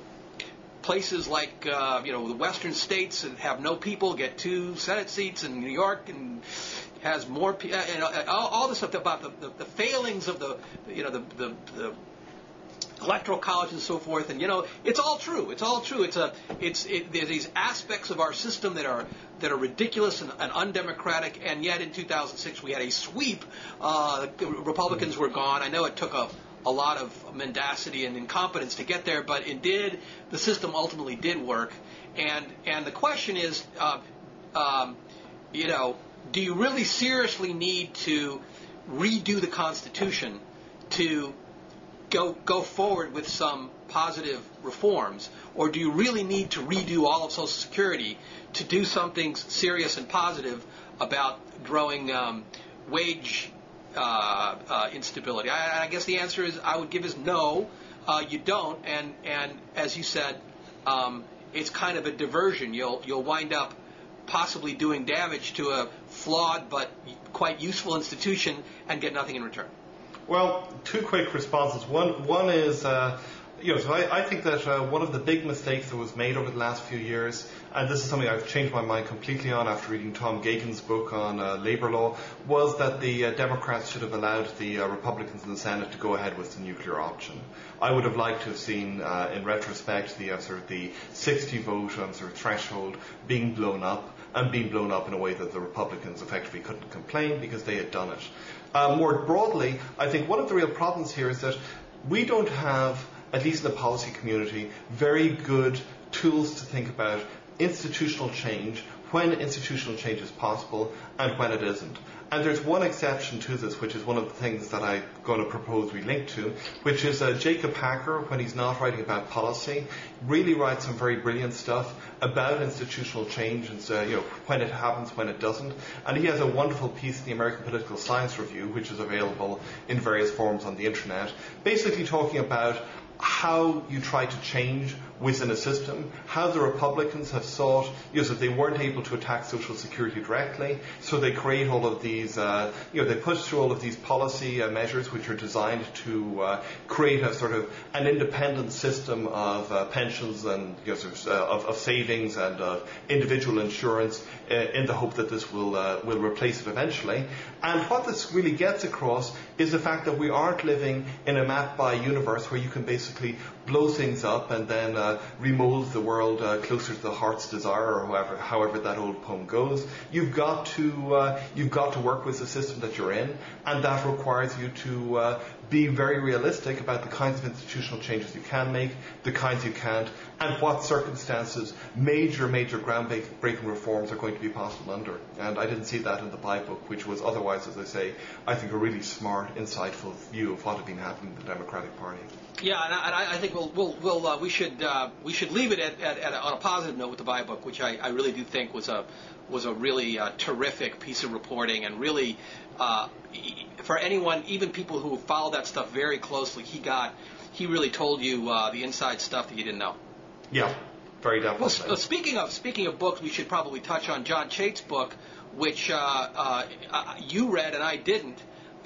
places like, uh, you know, the western states that have no people get two Senate seats, and New York and has more, pe- and all, all this stuff about the, the, the failings of the, you know, the, the, the electoral college and so forth, and you know, it's all true. It's all true. It's a, it's, it, there's these aspects of our system that are that are ridiculous and, and undemocratic, and yet in two thousand six we had a sweep. Uh, Republicans were gone. I know it took a a lot of mendacity and incompetence to get there, but it did. The system ultimately did work, and and the question is, uh, um, you know, do you really seriously need to redo the Constitution to go go forward with some positive reforms, or do you really need to redo all of Social Security to do something serious and positive about growing um, wage uh, uh, instability? I, I guess the answer is I would give is no, uh, you don't. And and as you said, um, it's kind of a diversion. You'll you'll wind up possibly doing damage to a flawed but quite useful institution and get nothing in return. Well, two quick responses. One, one is, uh, you know, so I, I think that uh, one of the big mistakes that was made over the last few years, and this is something I've changed my mind completely on after reading Tom Gagan's book on uh, labor law, was that the uh, Democrats should have allowed the uh, Republicans in the Senate to go ahead with the nuclear option. I would have liked to have seen, uh, in retrospect, the uh, sort of the sixty vote um, sort of threshold being blown up, and being blown up in a way that the Republicans effectively couldn't complain because they had done it. Uh, more broadly, I think one of the real problems here is that we don't have, at least in the policy community, very good tools to think about institutional change, when institutional change is possible and when it isn't. And there's one exception to this, which is one of the things that I'm going to propose we link to, which is uh, Jacob Hacker, when he's not writing about policy, really writes some very brilliant stuff about institutional change and uh, you know, when it happens, when it doesn't. And he has a wonderful piece in the American Political Science Review, which is available in various forms on the internet, basically talking about how you try to change within a system, how the Republicans have sought, you know, so they weren't able to attack Social Security directly, so they create all of these, uh, you know, they push through all of these policy uh, measures which are designed to uh, create a sort of an independent system of uh, pensions and, you know, sort of, uh, of, of savings and of individual insurance uh, in the hope that this will uh, will replace it eventually. And what this really gets across is the fact that we aren't living in a map-by universe where you can basically blow things up and then uh, remold the world uh, closer to the heart's desire, or however, however that old poem goes. You've got to uh, you've got to work with the system that you're in, and that requires you to uh, be very realistic about the kinds of institutional changes you can make, the kinds you can't, and what circumstances major, major groundbreaking reforms are going to be possible under. And I didn't see that in the Bai book, which was otherwise, as I say, I think a really smart, insightful view of what had been happening in the Democratic Party. Yeah, and I, and I think we'll, we'll, we'll uh, we should uh, we should leave it at, at, at a, on a positive note with the Bai book, which I, I really do think was a was a really uh, terrific piece of reporting, and really uh, for anyone, even people who follow that stuff very closely, he got he really told you uh, the inside stuff that you didn't know. Yeah, very definitely. Well, uh, speaking of speaking of books, we should probably touch on John Chait's book, which uh, uh, you read and I didn't.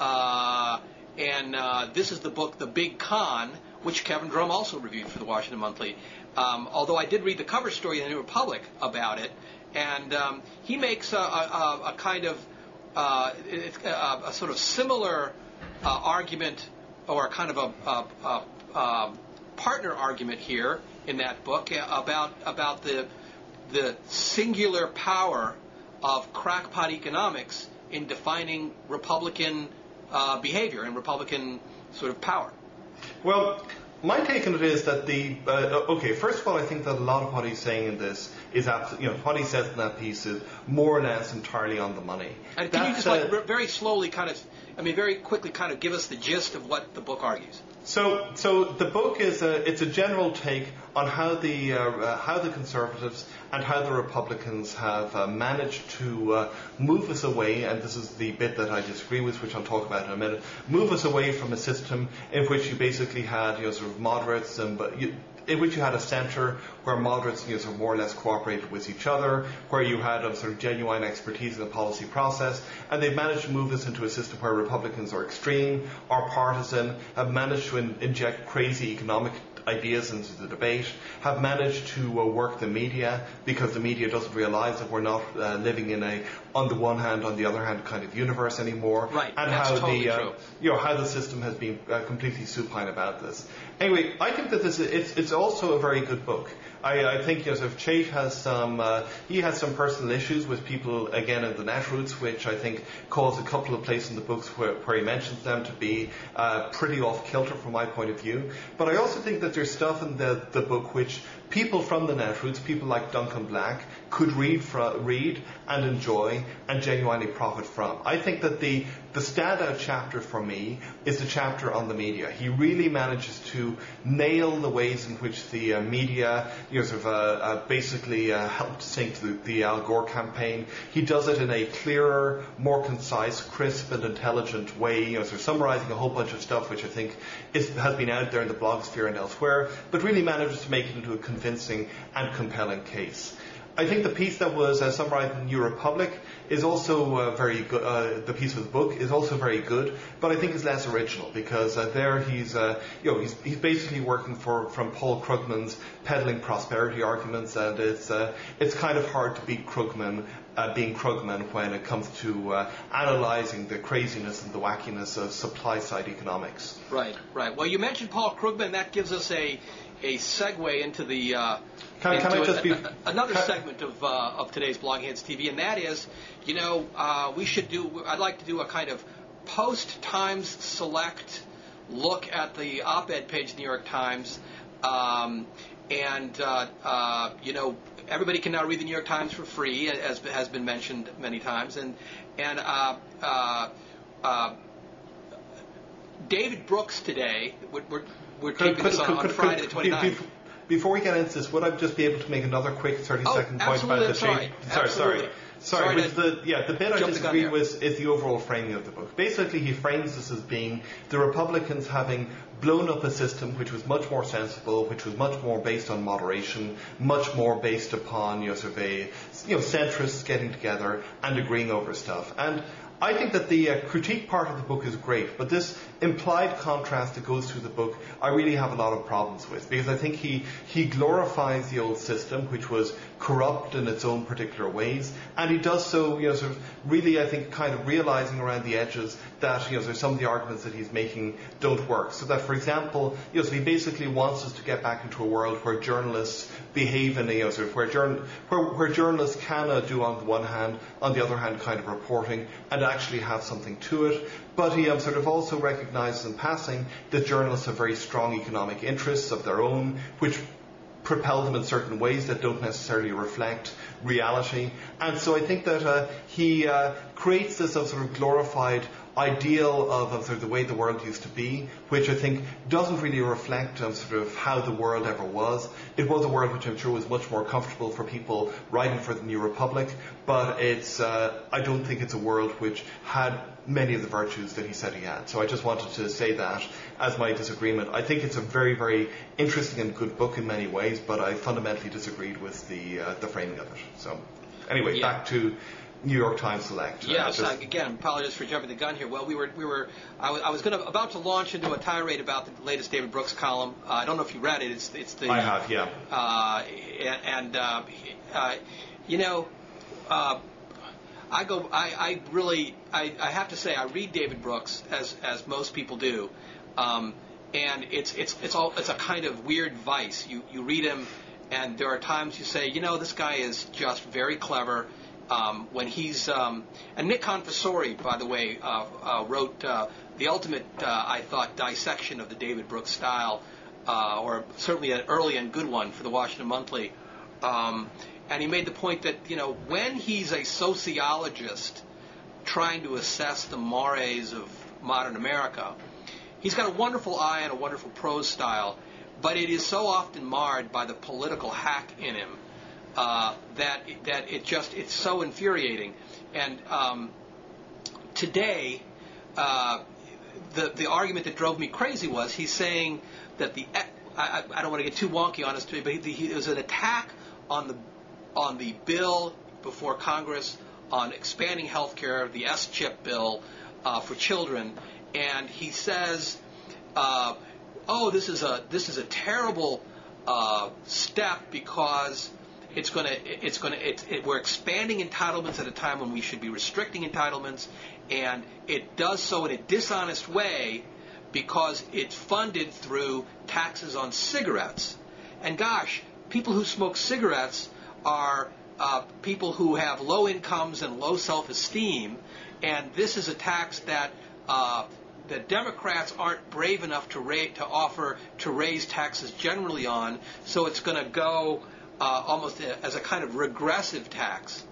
Uh, And uh, this is the book, The Big Con, which Kevin Drum also reviewed for the Washington Monthly. Um, although I did read the cover story in the New Republic about it, and um, he makes a, a, a kind of uh, a, a sort of similar uh, argument, or kind of a, a, a, a partner argument here in that book about about the the singular power of crackpot economics in defining Republican Uh, behavior and Republican sort of power. Well, my take on it is that the uh, okay. First of all, I think that a lot of what he's saying in this is absolutely, you know, what he says in that piece is more or less entirely on the money. And can you just like uh, very slowly, kind of, I mean, very quickly, kind of give us the gist of what the book argues? So, so the book is a it's a general take on how the uh, uh, how the Conservatives and how the Republicans have uh, managed to uh, move us away, and this is the bit that I disagree with, which I'll talk about in a minute. Move us away from a system in which you basically had, you know, sort of moderates and but you, in which you had a centre where moderates you know, sort of more or less cooperated with each other, where you had um, sort of genuine expertise in the policy process, and they've managed to move this into a system where Republicans are extreme, are partisan, have managed to in- inject crazy economic ideas into the debate, have managed to uh, work the media, because the media doesn't realise that we're not uh, living in a on the one hand, on the other hand kind of universe anymore, right. and That's how totally the uh, true. you know how the system has been uh, completely supine about this. Anyway, I think that this is, it's it's also a very good book. I, I think you know, sort of Chait has some uh, he has some personal issues with people again in the Netroots, which I think cause a couple of places in the books where, where he mentions them to be uh, pretty off kilter from my point of view. But I also think that there's stuff in the the book which people from the Netroots, people like Duncan Black, could read fro- read and enjoy and genuinely profit from. I think that the the standout chapter for me is the chapter on the media. He really manages to nail the ways in which the uh, media, you know, sort of uh, uh, basically uh, helped sink the, the Al Gore campaign. He does it in a clearer, more concise, crisp, and intelligent way. You know, sort of summarising a whole bunch of stuff which I think is, has been out there in the blogosphere and elsewhere, but really manages to make it into a convincing and compelling case. I think the piece that was uh, summarised in New Republic is also uh, very good. Uh, the piece of the book is also very good, but I think is less original because uh, there he's, uh, you know, he's he's basically working for from Paul Krugman's peddling prosperity arguments, and it's uh, it's kind of hard to beat Krugman uh, being Krugman when it comes to uh, analysing the craziness and the wackiness of supply side economics. Right, right. Well, you mentioned Paul Krugman. That gives us a a segue into the. Uh, Can, can I just a, be a, another can, segment of uh, of today's Blogging Heads T V, and that is, you know, uh, we should do. I'd like to do a kind of post Times Select look at the op-ed page of the New York Times, um, and uh, uh, you know, everybody can now read the New York Times for free, as has been mentioned many times, and and uh, uh, uh, David Brooks today. We're, we're, we're could, taping could, this on, could, on could, Friday could, the twenty-ninth. Be, be, Before we get into this, would I just be able to make another quick thirty-second oh, point about the sorry. change? Sorry, absolutely. sorry, sorry. Sorry with the yeah, the bit I jump the gun disagree there. with is the overall framing of the book. Basically, he frames this as being the Republicans having blown up a system which was much more sensible, which was much more based on moderation, much more based upon you know sort of a you know centrists getting together and agreeing over stuff. And I think that the uh, critique part of the book is great, but this implied contrast that goes through the book, I really have a lot of problems with, because I think he, he glorifies the old system, which was corrupt in its own particular ways, and he does so, you know, sort of really, I think, kind of realizing around the edges that, you know, sort of some of the arguments that he's making don't work. So that, for example, you know, so he basically wants us to get back into a world where journalists behave in a, you know, sort of where, journal, where, where journalists can uh, do on the one hand, on the other hand, kind of reporting, and actually have something to it. But he um, sort of also recognizes in passing that journalists have very strong economic interests of their own, which propel them in certain ways that don't necessarily reflect reality. And so I think that uh, he uh, creates this uh, sort of glorified ideal of, of sort of the way the world used to be, which I think doesn't really reflect um, sort of how the world ever was. It was a world which I'm sure was much more comfortable for people writing for the New Republic, but it's uh, I don't think it's a world which had many of the virtues that he said he had. So I just wanted to say that as my disagreement. I think it's a very, very interesting and good book in many ways, but I fundamentally disagreed with the uh, the framing of it. So anyway, yeah. back to New York Times Select. Yes, uh, uh, again, apologies for jumping the gun here. Well, we were, we were, I was, I was going to about to launch into a tirade about the latest David Brooks column. Uh, I don't know if you read it. It's, it's the. I have, yeah. Uh, and uh, uh, you know, uh, I go, I, I really, I, I have to say, I read David Brooks as as most people do, um, and it's it's it's all it's a kind of weird vice. You you read him, and there are times you say, you know, this guy is just very clever. Um, when he's um, and Nick Confessori, by the way, uh, uh, wrote uh, the ultimate, uh, I thought, dissection of the David Brooks style, uh, or certainly an early and good one for the Washington Monthly. Um, and he made the point that, you know, when he's a sociologist trying to assess the mores of modern America, he's got a wonderful eye and a wonderful prose style, but it is so often marred by the political hack in him. Uh, that that it just it's so infuriating, and um, today uh, the the argument that drove me crazy was he's saying that the I, I don't want to get too wonky on this, but he, it was an attack on the on the bill before Congress on expanding health care, the S chip bill uh, for children, and he says, uh, "Oh, this is a this is a terrible uh, step because it's going to it's going to it's, it, we're expanding entitlements at a time when we should be restricting entitlements, and it does so in a dishonest way because it's funded through taxes on cigarettes. And gosh, people who smoke cigarettes are uh, people who have low incomes and low self-esteem, and this is a tax that uh, the Democrats aren't brave enough to ra- to offer to raise taxes generally on, so it's going to go uh, almost a, as a kind of regressive tax."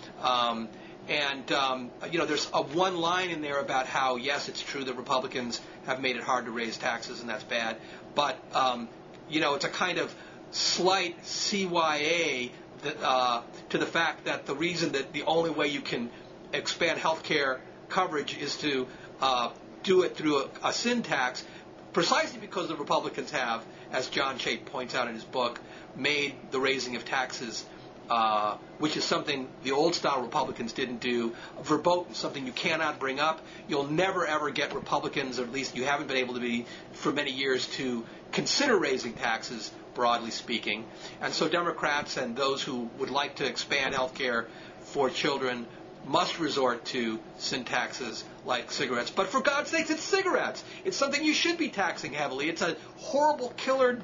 Um, And, um, you know, there's a one line in there about how, yes, it's true that Republicans have made it hard to raise taxes, and that's bad. But, um, you know, it's a kind of slight C Y A that, uh, to the fact that the reason that the only way you can expand health care coverage is to uh, do it through a, a sin tax, precisely because the Republicans have, as John Chait points out in his book, made the raising of taxes Uh, which is something the old-style Republicans didn't do, verboten, something you cannot bring up. You'll never, ever get Republicans, or at least you haven't been able to be for many years, to consider raising taxes, broadly speaking. And so Democrats and those who would like to expand health care for children must resort to sin taxes like cigarettes. But for God's sakes, it's cigarettes. It's something you should be taxing heavily. It's a horrible killer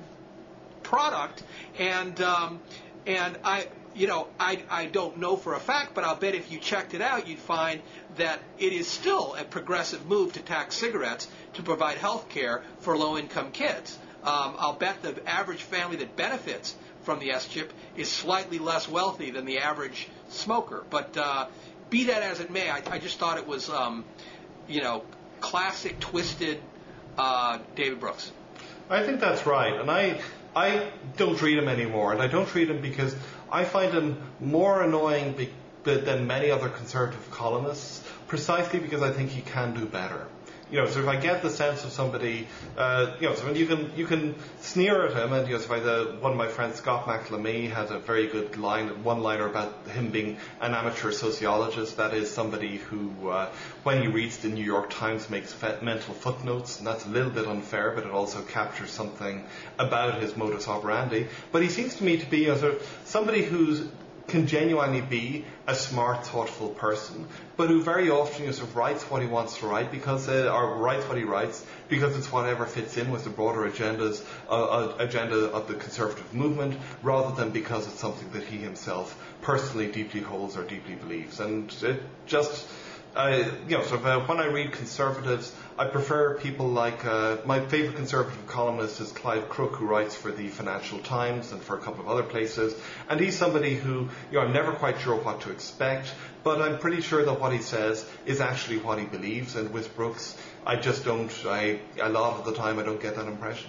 product, and um, and I... You know, I, I don't know for a fact, but I'll bet if you checked it out, you'd find that it is still a progressive move to tax cigarettes to provide health care for low-income kids. Um, I'll bet the average family that benefits from the S chip is slightly less wealthy than the average smoker. But uh, be that as it may, I, I just thought it was, um, you know, classic, twisted uh, David Brooks. I think that's right, and I I don't read him anymore, and I don't read him because I find him more annoying be, than many other conservative columnists, precisely because I think he can do better. You know, so if I get the sense of somebody, uh, you know, so when you can you can sneer at him, and you know, so if I, the, one of my friends, Scott McLamee, had a very good line, one-liner about him being an amateur sociologist. That is somebody who, uh, when he reads the New York Times, makes fe- mental footnotes, and that's a little bit unfair, but it also captures something about his modus operandi. But he seems to me to be, you know, sort of somebody who's can genuinely be a smart, thoughtful person, but who very often you know, sort of writes what he wants to write because, uh, or writes what he writes because it's whatever fits in with the broader agendas, uh, uh, agenda of the conservative movement, rather than because it's something that he himself personally deeply holds or deeply believes. And it just, uh, you know, sort of uh, when I read conservatives, I prefer people like, uh, my favorite conservative columnist is Clive Crook, who writes for the Financial Times and for a couple of other places. And he's somebody who, you know, I'm never quite sure what to expect, but I'm pretty sure that what he says is actually what he believes. And with Brooks, I just don't, I, a lot of the time, I don't get that impression.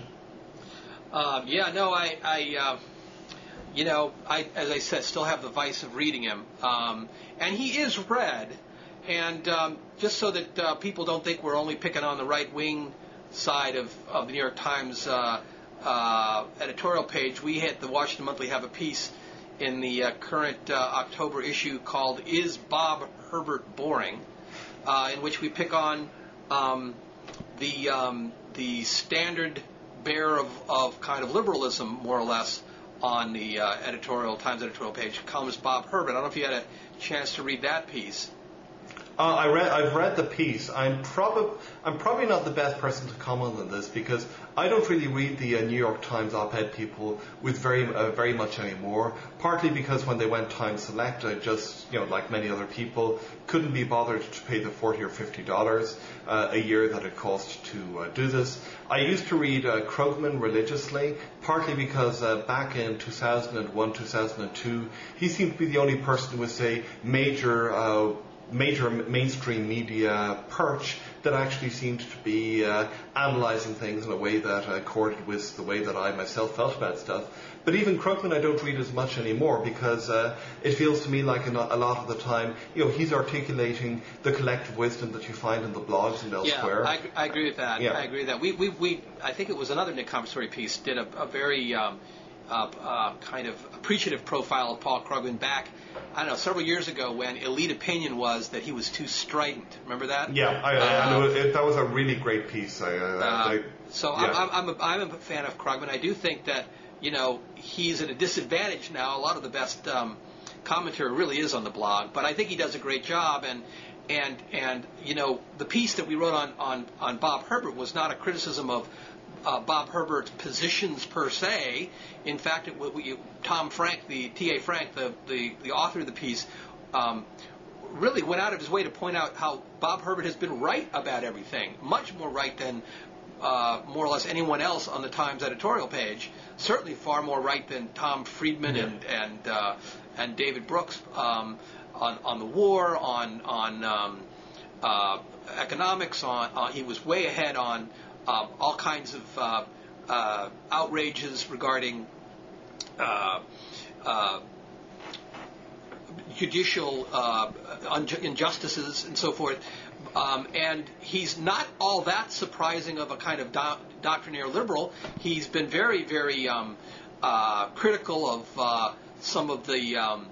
Um, yeah, no, I, I uh, you know, I, as I said, still have the vice of reading him. Um, and he is read. And um, just so that uh, people don't think we're only picking on the right-wing side of, of the New York Times uh, uh, editorial page, we at the Washington Monthly have a piece in the uh, current uh, October issue called "Is Bob Herbert Boring?" Uh, in which we pick on um, the um, the standard bearer of, of kind of liberalism, more or less, on the uh, editorial Times editorial page, columnist Bob Herbert. I don't know if you had a chance to read that piece. Uh, I read, I've read the piece. I'm, prob- I'm probably not the best person to comment on this because I don't really read the uh, New York Times op-ed people with very uh, very much anymore, partly because when they went Time Select, I just, you know, like many other people, couldn't be bothered to pay the forty or fifty dollars uh, a year that it cost to uh, do this. I used to read uh, Krugman religiously, partly because uh, back in two thousand one, two thousand two, he seemed to be the only person with a major uh, major mainstream media perch that actually seemed to be uh, analysing things in a way that accorded with the way that I myself felt about stuff. But even Krugman I don't read as much anymore because uh, it feels to me like a lot of the time, you know, he's articulating the collective wisdom that you find in the blogs and elsewhere. Yeah, I, I agree with that. Yeah. I agree with that. We, we, we, I think it was another Nick Compastori piece, did a, a very um, uh, uh, kind of appreciative profile of Paul Krugman back, I don't know, several years ago when elite opinion was that he was too strident. Remember that? Yeah, I, uh, I, it, it, that was a really great piece. I, uh, uh, I, so yeah. I'm, I'm, a, I'm a fan of Krugman. I do think that, you know, he's at a disadvantage now. A lot of the best um, commentary really is on the blog, but I think he does a great job. And and and you know, the piece that we wrote on on, on Bob Herbert was not a criticism of uh, Bob Herbert's positions per se. In fact, it, we, Tom Frank, the T A Frank, the, the the author of the piece, um, really went out of his way to point out how Bob Herbert has been right about everything, much more right than Uh, more or less anyone else on the Times editorial page. Certainly far more right than Tom Friedman yeah. and and uh, and David Brooks um, on on the war, on on um, uh, economics. On uh, he was way ahead on uh, all kinds of uh, uh, outrages regarding uh, uh, judicial uh, injustices and so forth. Um, and he's not all that surprising of a kind of do- doctrinaire liberal. He's been very, very um, uh, critical of uh, some of the um,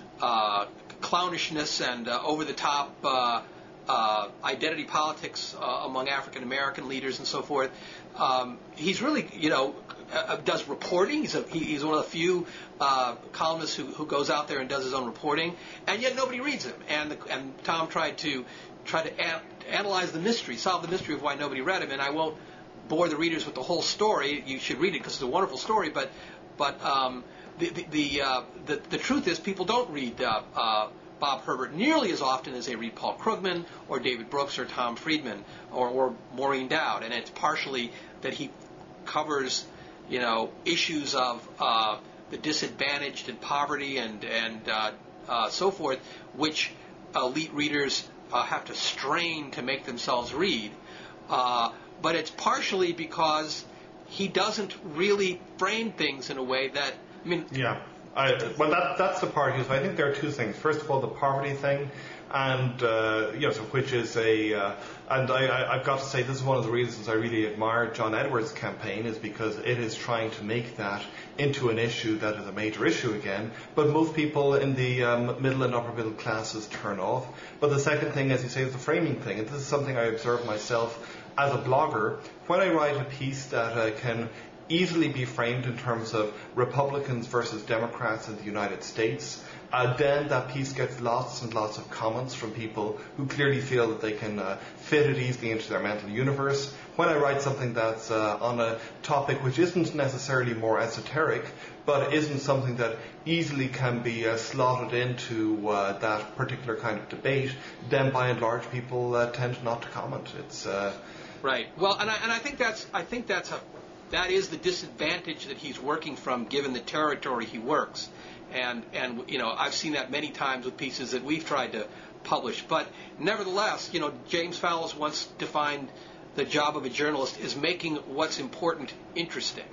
uh, clownishness and uh, over-the-top uh, uh, identity politics uh, among African American leaders and so forth. Um, he's really, you know, uh, does reporting. He's, a, he, he's one of the few uh, columnists who, who goes out there and does his own reporting, and yet nobody reads him. And the, and Tom tried to try to an- analyze the mystery, solve the mystery of why nobody read him. And I won't bore the readers with the whole story. You should read it because it's a wonderful story. But but um, the the the, uh, the the truth is people don't read uh, uh, Bob Herbert nearly as often as they read Paul Krugman or David Brooks or Tom Friedman or, or Maureen Dowd. And it's partially that he covers, you know, issues of uh, the disadvantaged and poverty and and uh, uh, so forth, which elite readers Uh, have to strain to make themselves read, uh, but it's partially because he doesn't really frame things in a way that, I mean... Yeah, I, well, that, that's the part, is I think there are two things. First of all, the poverty thing, and, uh, you know, so which is a, uh, and I, I, I've got to say, this is one of the reasons I really admire John Edwards' campaign, is because it is trying to make that into an issue that is a major issue again, but most people in the um, middle and upper middle classes turn off. But the second thing, as you say, is the framing thing, and this is something I observe myself as a blogger. When I write a piece that uh, can easily be framed in terms of Republicans versus Democrats in the United States, uh, then that piece gets lots and lots of comments from people who clearly feel that they can uh, fit it easily into their mental universe. When I write something that's uh, on a topic which isn't necessarily more esoteric, but isn't something that easily can be uh, slotted into uh, that particular kind of debate, then by and large people uh, tend not to comment. It's uh, right. Well, and I, and I think that's I think that's a that is the disadvantage that he's working from, given the territory he works. And and you know, I've seen that many times with pieces that we've tried to publish. But nevertheless, you know, James Fallows once defined the job of a journalist is making what's important interesting.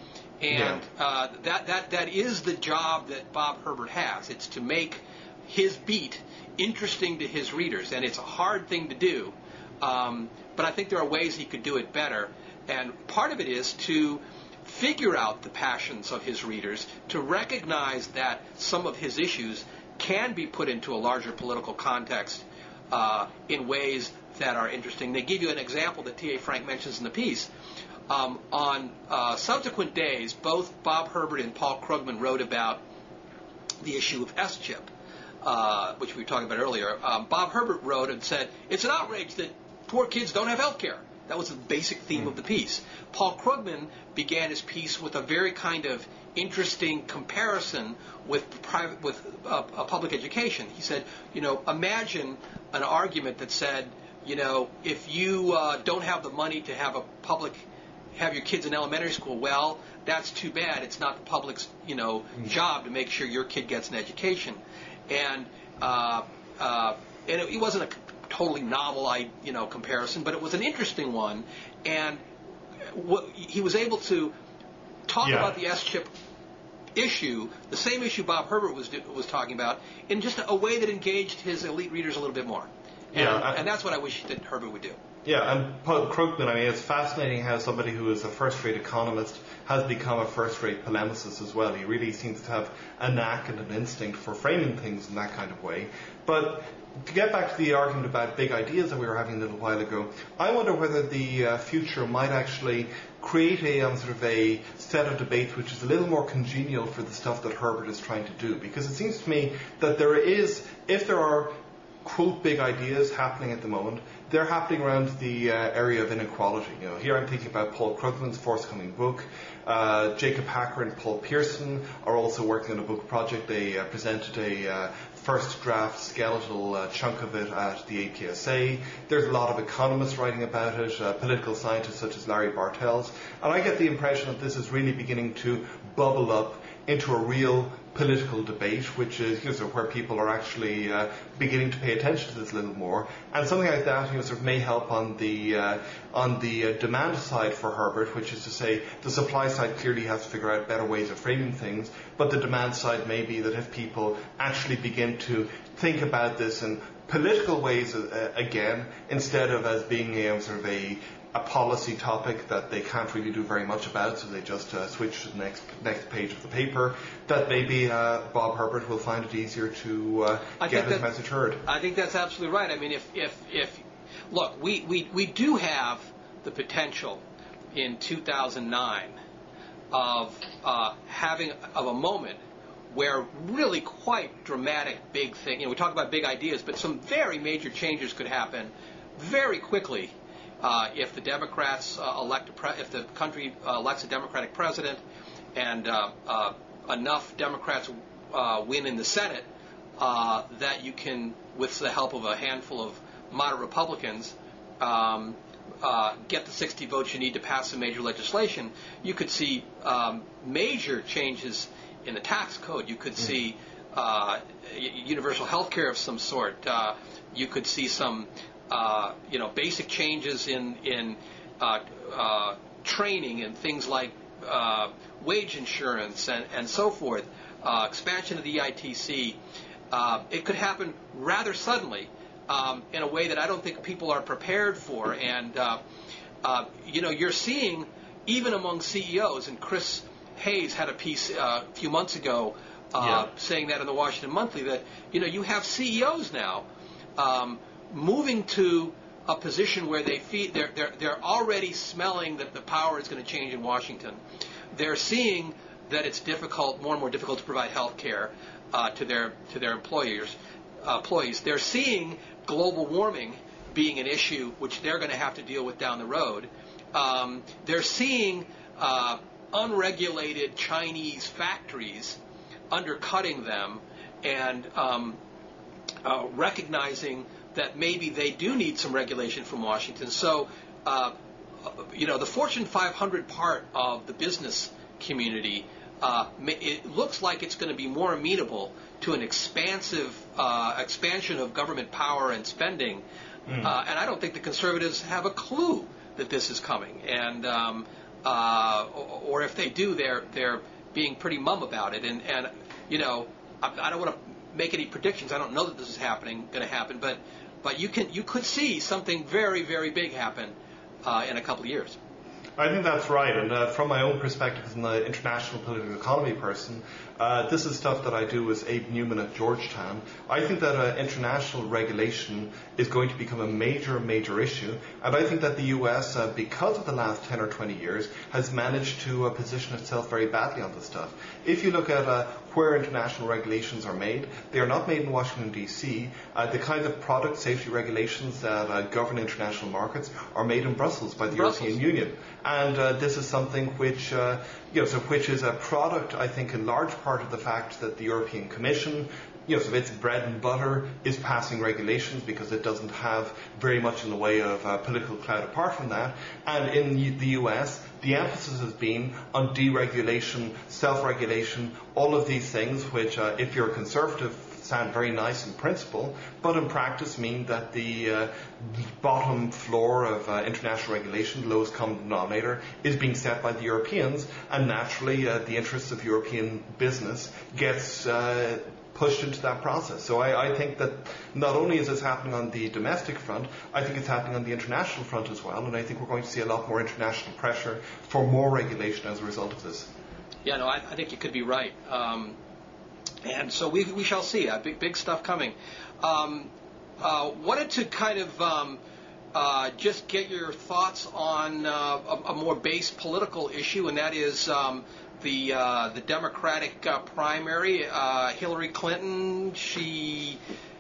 And yeah. uh, that, that, that is the job that Bob Herbert has. It's to make his beat interesting to his readers. And it's a hard thing to do. Um, but I think there are ways he could do it better. And part of it is to figure out the passions of his readers, to recognize that some of his issues can be put into a larger political context uh, in ways that are interesting. They give you an example that T A Frank mentions in the piece. Um, on uh, subsequent days, both Bob Herbert and Paul Krugman wrote about the issue of S chip, uh, which we were talking about earlier. Um, Bob Herbert wrote and said, it's an outrage that poor kids don't have health care. That was the basic theme mm. of the piece. Paul Krugman began his piece with a very kind of interesting comparison with private, with uh, public education. He said, you know, imagine an argument that said, you know, if you uh, don't have the money to have a public, have your kids in elementary school, well, that's too bad. It's not the public's, you know, mm. job to make sure your kid gets an education. And uh, uh, and it, it wasn't a totally novel, you know, comparison, but it was an interesting one, and what, he was able to talk yeah. about the S-chip issue, the same issue Bob Herbert was was talking about, in just a way that engaged his elite readers a little bit more. And, yeah, I, and that's what I wish that Herbert would do. Yeah, and Paul Krugman, I mean, it's fascinating how somebody who is a first-rate economist has become a first-rate polemicist as well. He really seems to have a knack and an instinct for framing things in that kind of way. But to get back to the argument about big ideas that we were having a little while ago, I wonder whether the uh, future might actually create a um, sort of a set of debates which is a little more congenial for the stuff that Herbert is trying to do. Because it seems to me that there is, if there are, quote, big ideas happening at the moment, they're happening around the uh, area of inequality. You know, here I'm thinking about Paul Krugman's forthcoming book. Uh, Jacob Hacker and Paul Pearson are also working on a book project. They uh, presented a uh, first draft skeletal uh, chunk of it at the A P S A. There's a lot of economists writing about it, uh, political scientists such as Larry Bartels. And I get the impression that this is really beginning to bubble up into a real political debate, which is, you know, where people are actually uh, beginning to pay attention to this a little more, and something like that, you know, sort of may help on the uh, on the uh, demand side for Herbert, which is to say the supply side clearly has to figure out better ways of framing things, but the demand side may be that if people actually begin to think about this in political ways uh, again, instead of as being a sort of a a policy topic that they can't really do very much about, so they just uh, switch to the next next page of the paper, that maybe uh, Bob Herbert will find it easier to uh, get his that, message heard. I think that's absolutely right. I mean, if, if, if look, we, we, we do have the potential in two thousand nine of uh, having of a moment where really quite dramatic big thing, you know, we talk about big ideas, but some very major changes could happen very quickly. Uh, if the Democrats uh, elect, a pre- if the country uh, elects a Democratic president, and uh, uh, enough Democrats uh, win in the Senate, uh, that you can, with the help of a handful of moderate Republicans, um, uh, get the sixty votes you need to pass some major legislation, you could see um, major changes in the tax code. You could see uh, universal health care of some sort. Uh, you could see some Uh, you know, basic changes in in uh, uh, training and things like uh, wage insurance and, and so forth, uh, expansion of the E I T C. Uh, it could happen rather suddenly um, in a way that I don't think people are prepared for. And, uh, uh, you know, you're seeing, even among C E Os, and Chris Hayes had a piece uh, a few months ago uh, yeah. saying that in the Washington Monthly, that, you know, you have C E Os now um, moving to a position where they feel they're they're they're already smelling that the power is going to change in Washington. They're seeing that it's difficult, more and more difficult to provide health care uh, to their to their employers uh, employees. They're seeing global warming being an issue which they're going to have to deal with down the road. Um, they're seeing uh, unregulated Chinese factories undercutting them, and um, uh, recognizing that maybe they do need some regulation from Washington. So, uh, you know, the Fortune five hundred part of the business community, uh, it looks like it's going to be more amenable to an expansive uh, expansion of government power and spending. Mm. Uh, and I don't think the conservatives have a clue that this is coming. And um, uh, or if they do, they're they're being pretty mum about it. And, and you know, I, I don't want to make any predictions. I don't know that this is happening, going to happen, but but you can you could see something very, very big happen uh, in a couple of years. I think that's right, and uh, from my own perspective as an uh, international political economy person, uh, this is stuff that I do as Abe Newman at Georgetown. I think that uh, international regulation is going to become a major, major issue, and I think that the U S, uh, because of the last ten or twenty years, has managed to uh, position itself very badly on this stuff. If you look at uh, where international regulations are made, they are not made in Washington, D C. Uh, the kind of product safety regulations that uh, govern international markets are made in Brussels by the Brussels. European Union. And uh, this is something which, uh, you know, so which is a product, I think, in large part of the fact that the European Commission, you know, so its bread and butter is passing regulations because it doesn't have very much in the way of uh, political clout apart from that. And in the U S, the emphasis has been on deregulation, self-regulation, all of these things which, uh, if you're a conservative sound very nice in principle, but in practice mean that the uh, bottom floor of uh, international regulation, the lowest common denominator, is being set by the Europeans, and naturally uh, the interests of European business gets uh, pushed into that process. So I, I think that not only is this happening on the domestic front, I think it's happening on the international front as well, and I think we're going to see a lot more international pressure for more regulation as a result of this. Yeah, no, I, I think you could be right. Um, and so we we shall see. Uh, big, big stuff coming. Um, uh, wanted to kind of um, uh, just get your thoughts on uh, a, a more base political issue, and that is um, the uh, the Democratic uh, primary. Uh, Hillary Clinton, she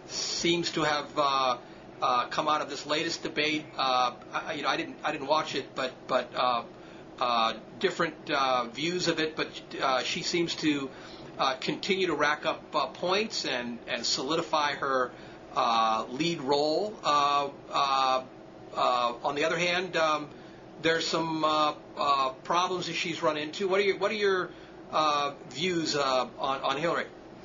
seems to have uh, uh, come out of this latest debate. Uh, I, you know, I didn't I didn't watch it, but but uh, uh, different uh, views of it. But uh, she seems to uh, continue to rack up uh, points and and solidify her uh, lead role. Uh, uh, uh, on the other hand, um, there's some uh, uh, problems that she's run into. What are your what are your uh, views uh, on on Hillary?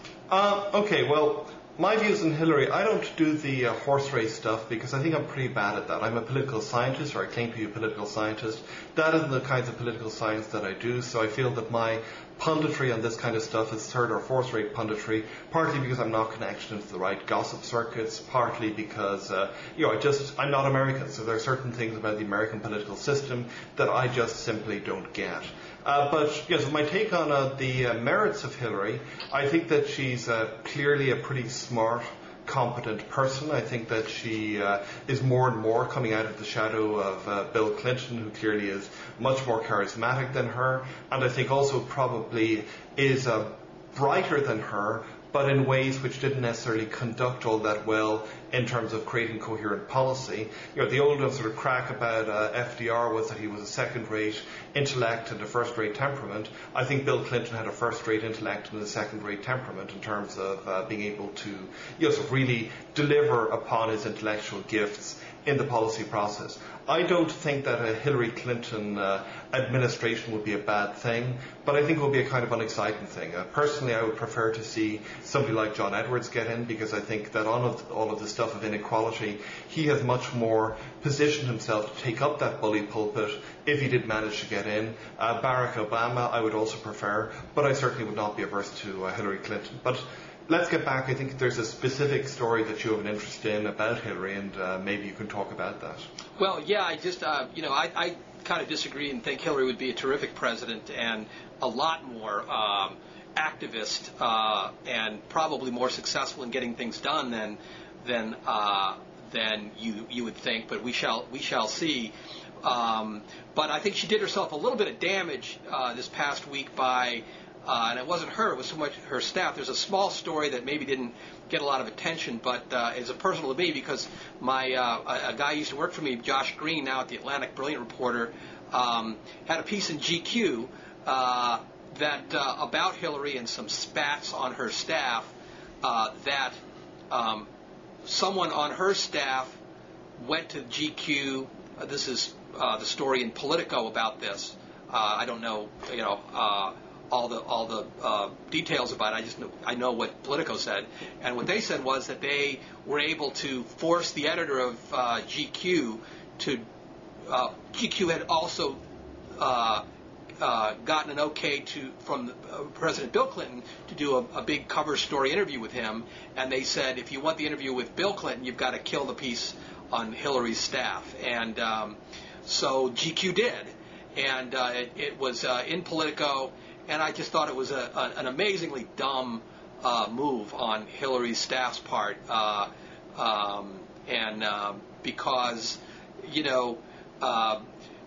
Uh, okay, well, my views on Hillary, I don't do the uh, horse race stuff because I think I'm pretty bad at that. I'm a political scientist, or I claim to be a political scientist. That isn't the kinds of political science that I do, so I feel that my punditry on this kind of stuff is third or fourth rate punditry, partly because I'm not connected into the right gossip circuits, partly because, uh, you know, I just, I'm not American, so there are certain things about the American political system that I just simply don't get. Uh, but, yes, my take on uh, the uh, merits of Hillary, I think that she's uh, clearly a pretty smart, competent person. I think that she uh, is more and more coming out of the shadow of uh, Bill Clinton, who clearly is much more charismatic than her, and I think also probably is uh, brighter than her, but in ways which didn't necessarily conduct all that well in terms of creating coherent policy. You know, the old sort of crack about uh, F D R was that he was a second-rate intellect and a first-rate temperament. I think Bill Clinton had a first-rate intellect and a second-rate temperament in terms of uh, being able to, you know, sort of really deliver upon his intellectual gifts in the policy process. I don't think that a Hillary Clinton uh, administration would be a bad thing, but I think it will be a kind of unexciting thing. Uh, personally, I would prefer to see somebody like John Edwards get in, because I think that on of, all of the stuff of inequality, he has much more positioned himself to take up that bully pulpit if he did manage to get in. Uh, Barack Obama, I would also prefer, but I certainly would not be averse to uh, Hillary Clinton. But let's get back. I think there's a specific story that you have an interest in about Hillary, and uh, maybe you can talk about that. Well, yeah, I just, uh, you know, I, I kind of disagree and think Hillary would be a terrific president and a lot more um, activist uh, and probably more successful in getting things done than than uh, than you you would think. But we shall we shall see. Um, but I think she did herself a little bit of damage uh, this past week by. Uh, and it wasn't her, it was so much her staff. There's a small story that maybe didn't get a lot of attention, but uh, is a personal to me because my uh, a, a guy who used to work for me, Josh Green, now at the Atlantic Brilliant Reporter, um, had a piece in G Q uh, that uh, about Hillary and some spats on her staff uh, that um, someone on her staff went to G Q. Uh, this is uh, the story in Politico about this. Uh, I don't know, you know. Uh, all the all the uh, details about it. I just know, I know what Politico said, and what they said was that they were able to force the editor of uh, G Q to. Uh, G Q had also uh, uh, gotten an okay to from uh, President Bill Clinton to do a, a big cover story interview with him, and they said if you want the interview with Bill Clinton, you've got to kill the piece on Hillary's staff, and um, so G Q did, and uh, it, it was uh, in Politico. And I just thought it was a, a, an amazingly dumb uh, move on Hillary's staff's part, uh, um, and um, because you know uh,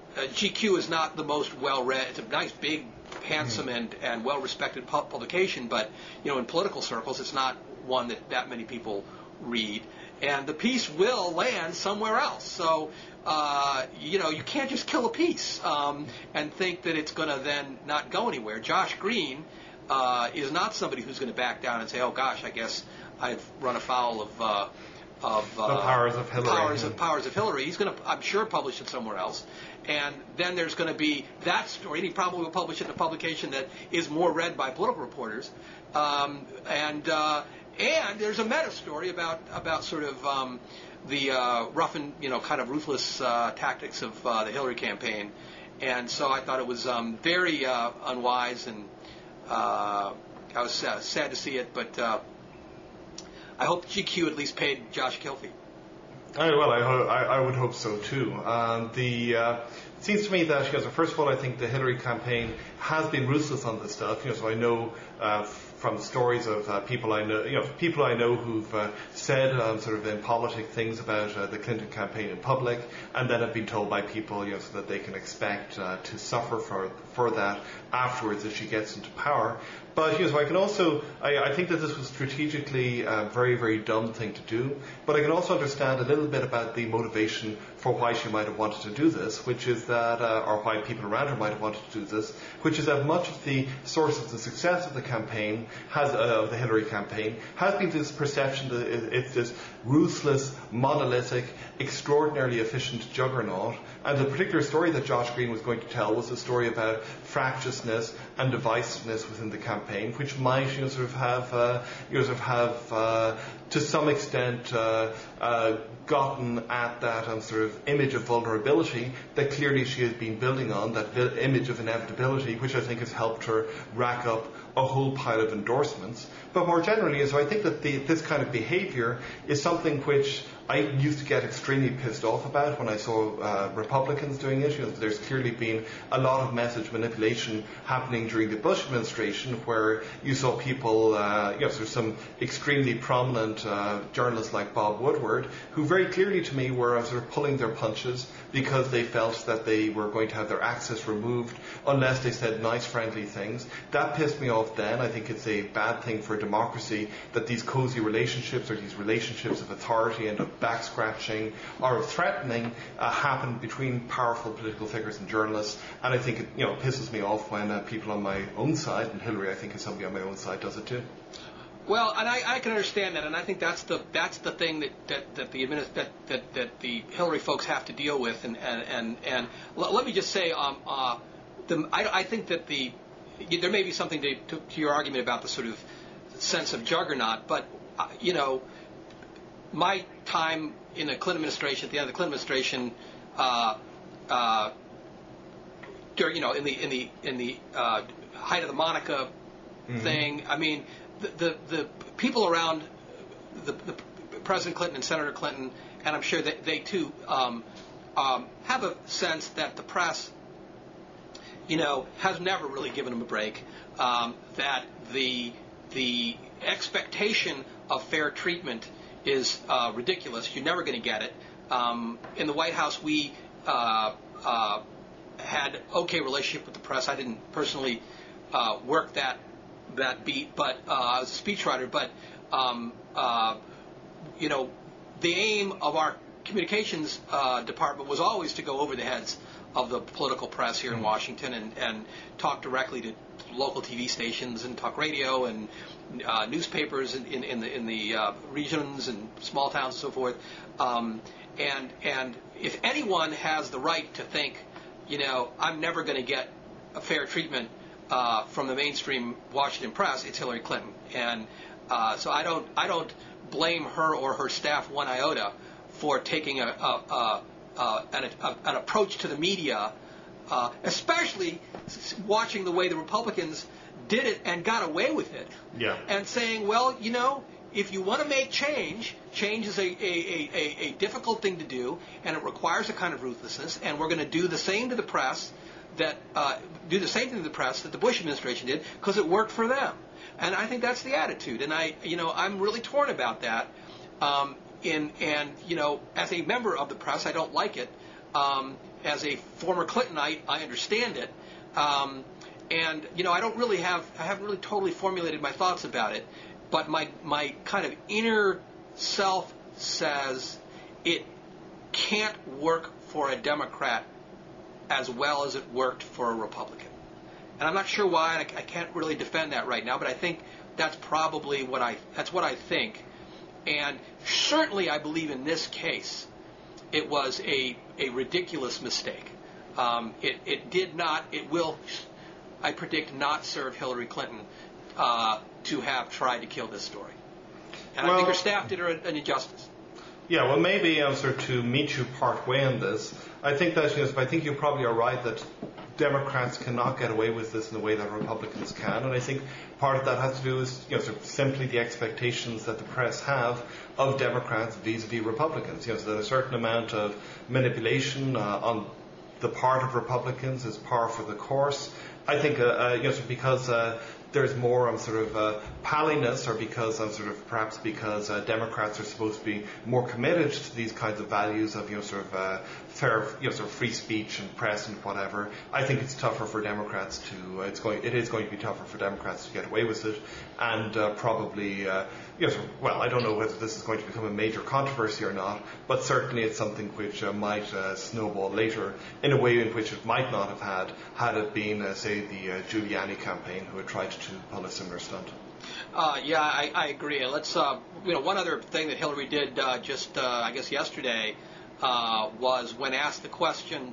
G Q is not the most well-read. It's a nice, big, handsome, and, and well-respected pu- publication, but you know in political circles, it's not one that that many people read. And the piece will land somewhere else. So, uh, you know, you can't just kill a piece um, and think that it's going to then not go anywhere. Josh Green uh, is not somebody who's going to back down and say, oh, gosh, I guess I've run afoul of uh, of uh, the powers of Hillary. Powers of, powers of Hillary. He's going to, I'm sure, publish it somewhere else. And then there's going to be that story, and he probably will publish it in a publication that is more read by political reporters. Um, and... Uh, and there's a meta story about about sort of um, the uh, rough and you know kind of ruthless uh, tactics of uh, the Hillary campaign, and so I thought it was um, very uh, unwise, and uh, I was uh, sad to see it, but uh, I hope G Q at least paid Josh Kilby. I, well, I, ho- I, I would hope so too. Um, the uh, it seems to me that, you know, so first of all, I think the Hillary campaign has been ruthless on this stuff. You know, so I know uh, from stories of uh, people I know, you know, people I know who've uh, said um, sort of impolitic things about uh, the Clinton campaign in public, and then have been told by people, you know, so that they can expect uh, to suffer for for that afterwards if she gets into power. But you know, so I can also, I, I think that this was strategically a very, very dumb thing to do. But I can also understand a little bit about the motivation for why she might have wanted to do this, which is that, uh, or why people around her might have wanted to do this, which is that much of the source of the success of the campaign, has uh, of the Hillary campaign, has been this perception that it's this ruthless, monolithic, extraordinarily efficient juggernaut. And the particular story that Josh Green was going to tell was a story about fractiousness and divisiveness within the campaign, which might, you know, sort of have, uh, you know, sort of have, uh, to some extent, uh, uh, gotten at that um, sort of image of vulnerability that clearly she has been building on, that vi- image of inevitability, which I think has helped her rack up a whole pile of endorsements. But more generally, so I think that the, this kind of behavior is something which I used to get extremely pissed off about when I saw uh, Republicans doing it. You know, there's clearly been a lot of message manipulation happening during the Bush administration, where you saw people, uh, you know, so some extremely prominent uh, journalists like Bob Woodward, who very clearly to me were uh, sort of pulling their punches because they felt that they were going to have their access removed unless they said nice, friendly things. That pissed me off then. I think it's a bad thing for democracy that these cozy relationships or these relationships of authority and of back scratching or of threatening uh, happen between powerful political figures and journalists. And I think it, you know, pisses me off when uh, people on my own side, and Hillary, I think, is somebody on my own side, does it too. Well, and I, I can understand that, and I think that's the that's the thing that that, that the administ- that, that that the Hillary folks have to deal with. And and and, and l- let me just say, um, uh, the, I, I think that the there may be something to, to, to your argument about the sort of sense of juggernaut, but uh, you know, my time in the Clinton administration, at the end of the Clinton administration, uh, uh, during, you know, in the in the in the uh, height of the Monica mm-hmm. thing, I mean. The, the the people around the, the President Clinton and Senator Clinton, and I'm sure that they too um, um, have a sense that the press, you know, has never really given them a break. Um, that the the expectation of fair treatment is uh, ridiculous. You're never going to get it. Um, in the White House, we uh, uh, had okay relationship with the press. I didn't personally uh, work that. that beat, but uh, I was a speechwriter, but um, uh, you know, the aim of our communications uh, department was always to go over the heads of the political press here in Washington and, and talk directly to local T V stations and talk radio and uh, newspapers in, in, in the, in the uh, regions and small towns and so forth. Um, and and if anyone has the right to think, you know, I'm never going to get a fair treatment Uh, from the mainstream Washington press, it's Hillary Clinton, and uh, so I don't I don't blame her or her staff one iota for taking a, a, a, a, an, a an approach to the media, uh, especially watching the way the Republicans did it and got away with it, yeah. and saying, well, you know, if you want to make change, change is a, a, a, a difficult thing to do, and it requires a kind of ruthlessness, and we're going to do the same to the press. That uh, do the same thing to the press that the Bush administration did because it worked for them, and I think that's the attitude. And I, you know, I'm really torn about that. Um, in and you know, as a member of the press, I don't like it. Um, as a former Clintonite, I understand it. Um, and you know, I don't really have, I haven't really totally formulated my thoughts about it. But my my kind of inner self says it can't work for a Democrat as well as it worked for a Republican. And I'm not sure why, and I, I can't really defend that right now, but I think that's probably what I, that's what I think. And certainly I believe in this case it was a, a ridiculous mistake. Um, it, it did not, it will, I predict, not serve Hillary Clinton uh, to have tried to kill this story. And well, I think her staff did her an injustice. Yeah, well, maybe um, sort of to meet you part way on this, I think that you know, I think you probably are right that Democrats cannot get away with this in the way that Republicans can, and I think part of that has to do with you know sort of simply the expectations that the press have of Democrats vis-a-vis Republicans. You know, so that a certain amount of manipulation uh, on the part of Republicans is par for the course. I think uh, uh, you know so because uh, there's more um, sort of uh, palliness, or because um, sort of perhaps because uh, Democrats are supposed to be more committed to these kinds of values of you know sort of uh, fair you know sort of free speech and press and whatever. I think it's tougher for Democrats to uh, it's going it is going to be tougher for Democrats to get away with it, and uh, probably uh, you know sort of, well I don't know whether this is going to become a major controversy or not, but certainly it's something which uh, might uh, snowball later in a way in which it might not have had had it been uh, say the uh, Giuliani campaign who had tried to pull a similar stunt. Uh, yeah, I, I agree. Let's, uh, you know, one other thing that Hillary did uh, just, uh, I guess, yesterday uh, was when asked the question,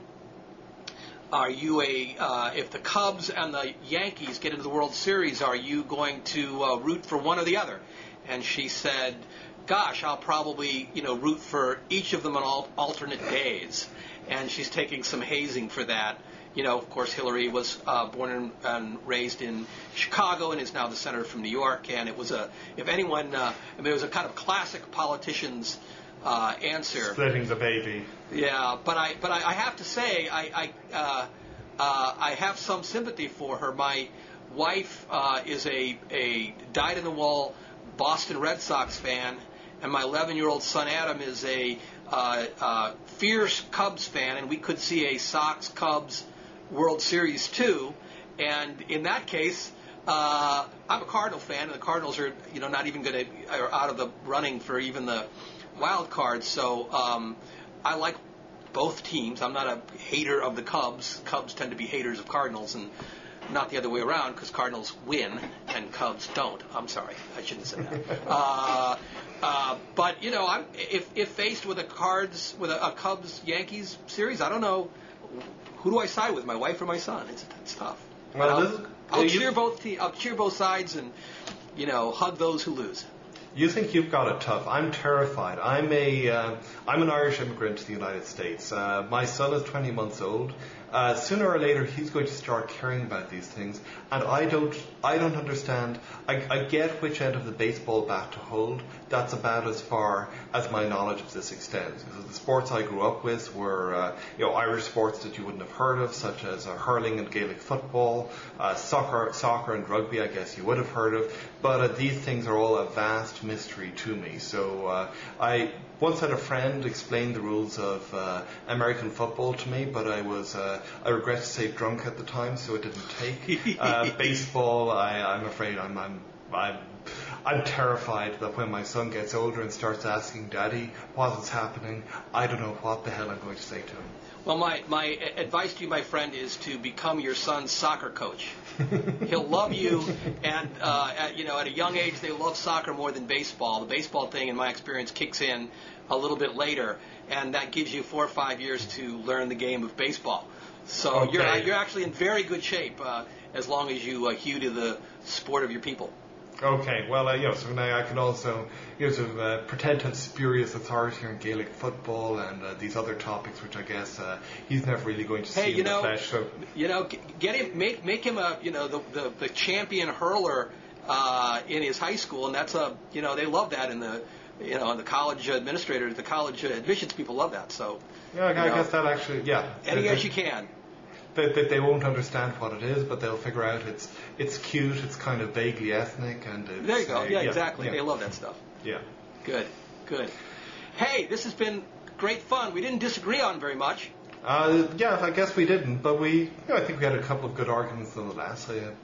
"Are you a, uh, if the Cubs and the Yankees get into the World Series, are you going to uh, root for one or the other?" And she said, "Gosh, I'll probably, you know, root for each of them on al- alternate days." And she's taking some hazing for that. You know, of course, Hillary was uh, born and, and raised in Chicago and is now the senator from New York. And it was a, if anyone, uh, I mean, it was a kind of classic politician's uh, answer. Splitting the baby. Yeah, but I, but I, I have to say, I, I, uh, uh, I have some sympathy for her. My wife uh, is a, a dyed-in-the-wool Boston Red Sox fan, and my eleven-year-old son Adam is a uh, uh, fierce Cubs fan, and we could see a Sox-Cubs World Series too, and in that case, uh, I'm a Cardinal fan, and the Cardinals are, you know, not even going to are out of the running for even the wild card. So um, I like both teams. I'm not a hater of the Cubs. Cubs tend to be haters of Cardinals, and not the other way around, because Cardinals win and Cubs don't. I'm sorry, I shouldn't say that. uh, uh, but you know, I'm, if if faced with a Cards with a, a Cubs Yankees series, I don't know. Who do I side with, my wife or my son? It's, it's tough. Well, I'll, this is, I'll you, cheer both. Te- I'll cheer both sides, and you know, hug those who lose. You think you've got it tough. I'm terrified. I'm a uh, I'm an Irish immigrant to the United States. Uh, my son is twenty months old. Uh, sooner or later, he's going to start caring about these things, and I don't. I don't understand. I, I get which end of the baseball bat to hold. That's about as far as my knowledge of this extends. Because the sports I grew up with were, uh, you know, Irish sports that you wouldn't have heard of, such as uh, hurling and Gaelic football, uh, soccer, soccer and rugby. I guess you would have heard of, but uh, these things are all a vast mystery to me. So uh, I. Once had a friend explain the rules of uh, American football to me, but I was, uh, I regret to say, drunk at the time, so it didn't take. Uh, baseball, I, I'm afraid I'm, I'm, I'm, I'm terrified that when my son gets older and starts asking Daddy what is happening, I don't know what the hell I'm going to say to him. Well, my, my advice to you, my friend, is to become your son's soccer coach. He'll love you, and uh, at, you know, at a young age, they love soccer more than baseball. The baseball thing, in my experience, kicks in a little bit later, and that gives you four or five years to learn the game of baseball. So okay. you're you're actually in very good shape uh, as long as you uh, hew to the sport of your people. Okay, well, uh, you know, so now I can also, you know, sort of, uh, pretend to have spurious authority on Gaelic football and uh, these other topics, which I guess uh, he's never really going to see hey, you in know, the flesh. So. You know, get him, make make him a, you know, the the, the champion hurler uh, in his high school, and that's a, you know, they love that in the, you know, the college administrators, the college admissions people love that. So. Yeah, I, I know, guess that actually, yeah. Any as you can. That they, they won't understand what it is, but they'll figure out it's it's cute, it's kind of vaguely ethnic, and it's, there you go. Uh, yeah, yeah, exactly. Yeah. They love that stuff. Yeah. Good, good. Hey, this has been great fun. We didn't disagree on very much. Uh, yeah, I guess we didn't, but we, you know, I think we had a couple of good arguments nonetheless. So, yeah.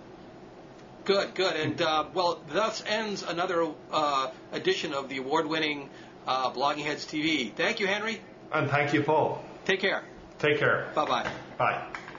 Good, good. And, uh, well, thus ends another uh, edition of the award-winning uh, Blogging Heads T V. Thank you, Henry. And thank you, Paul. Take care. Take care. Bye-bye. Bye.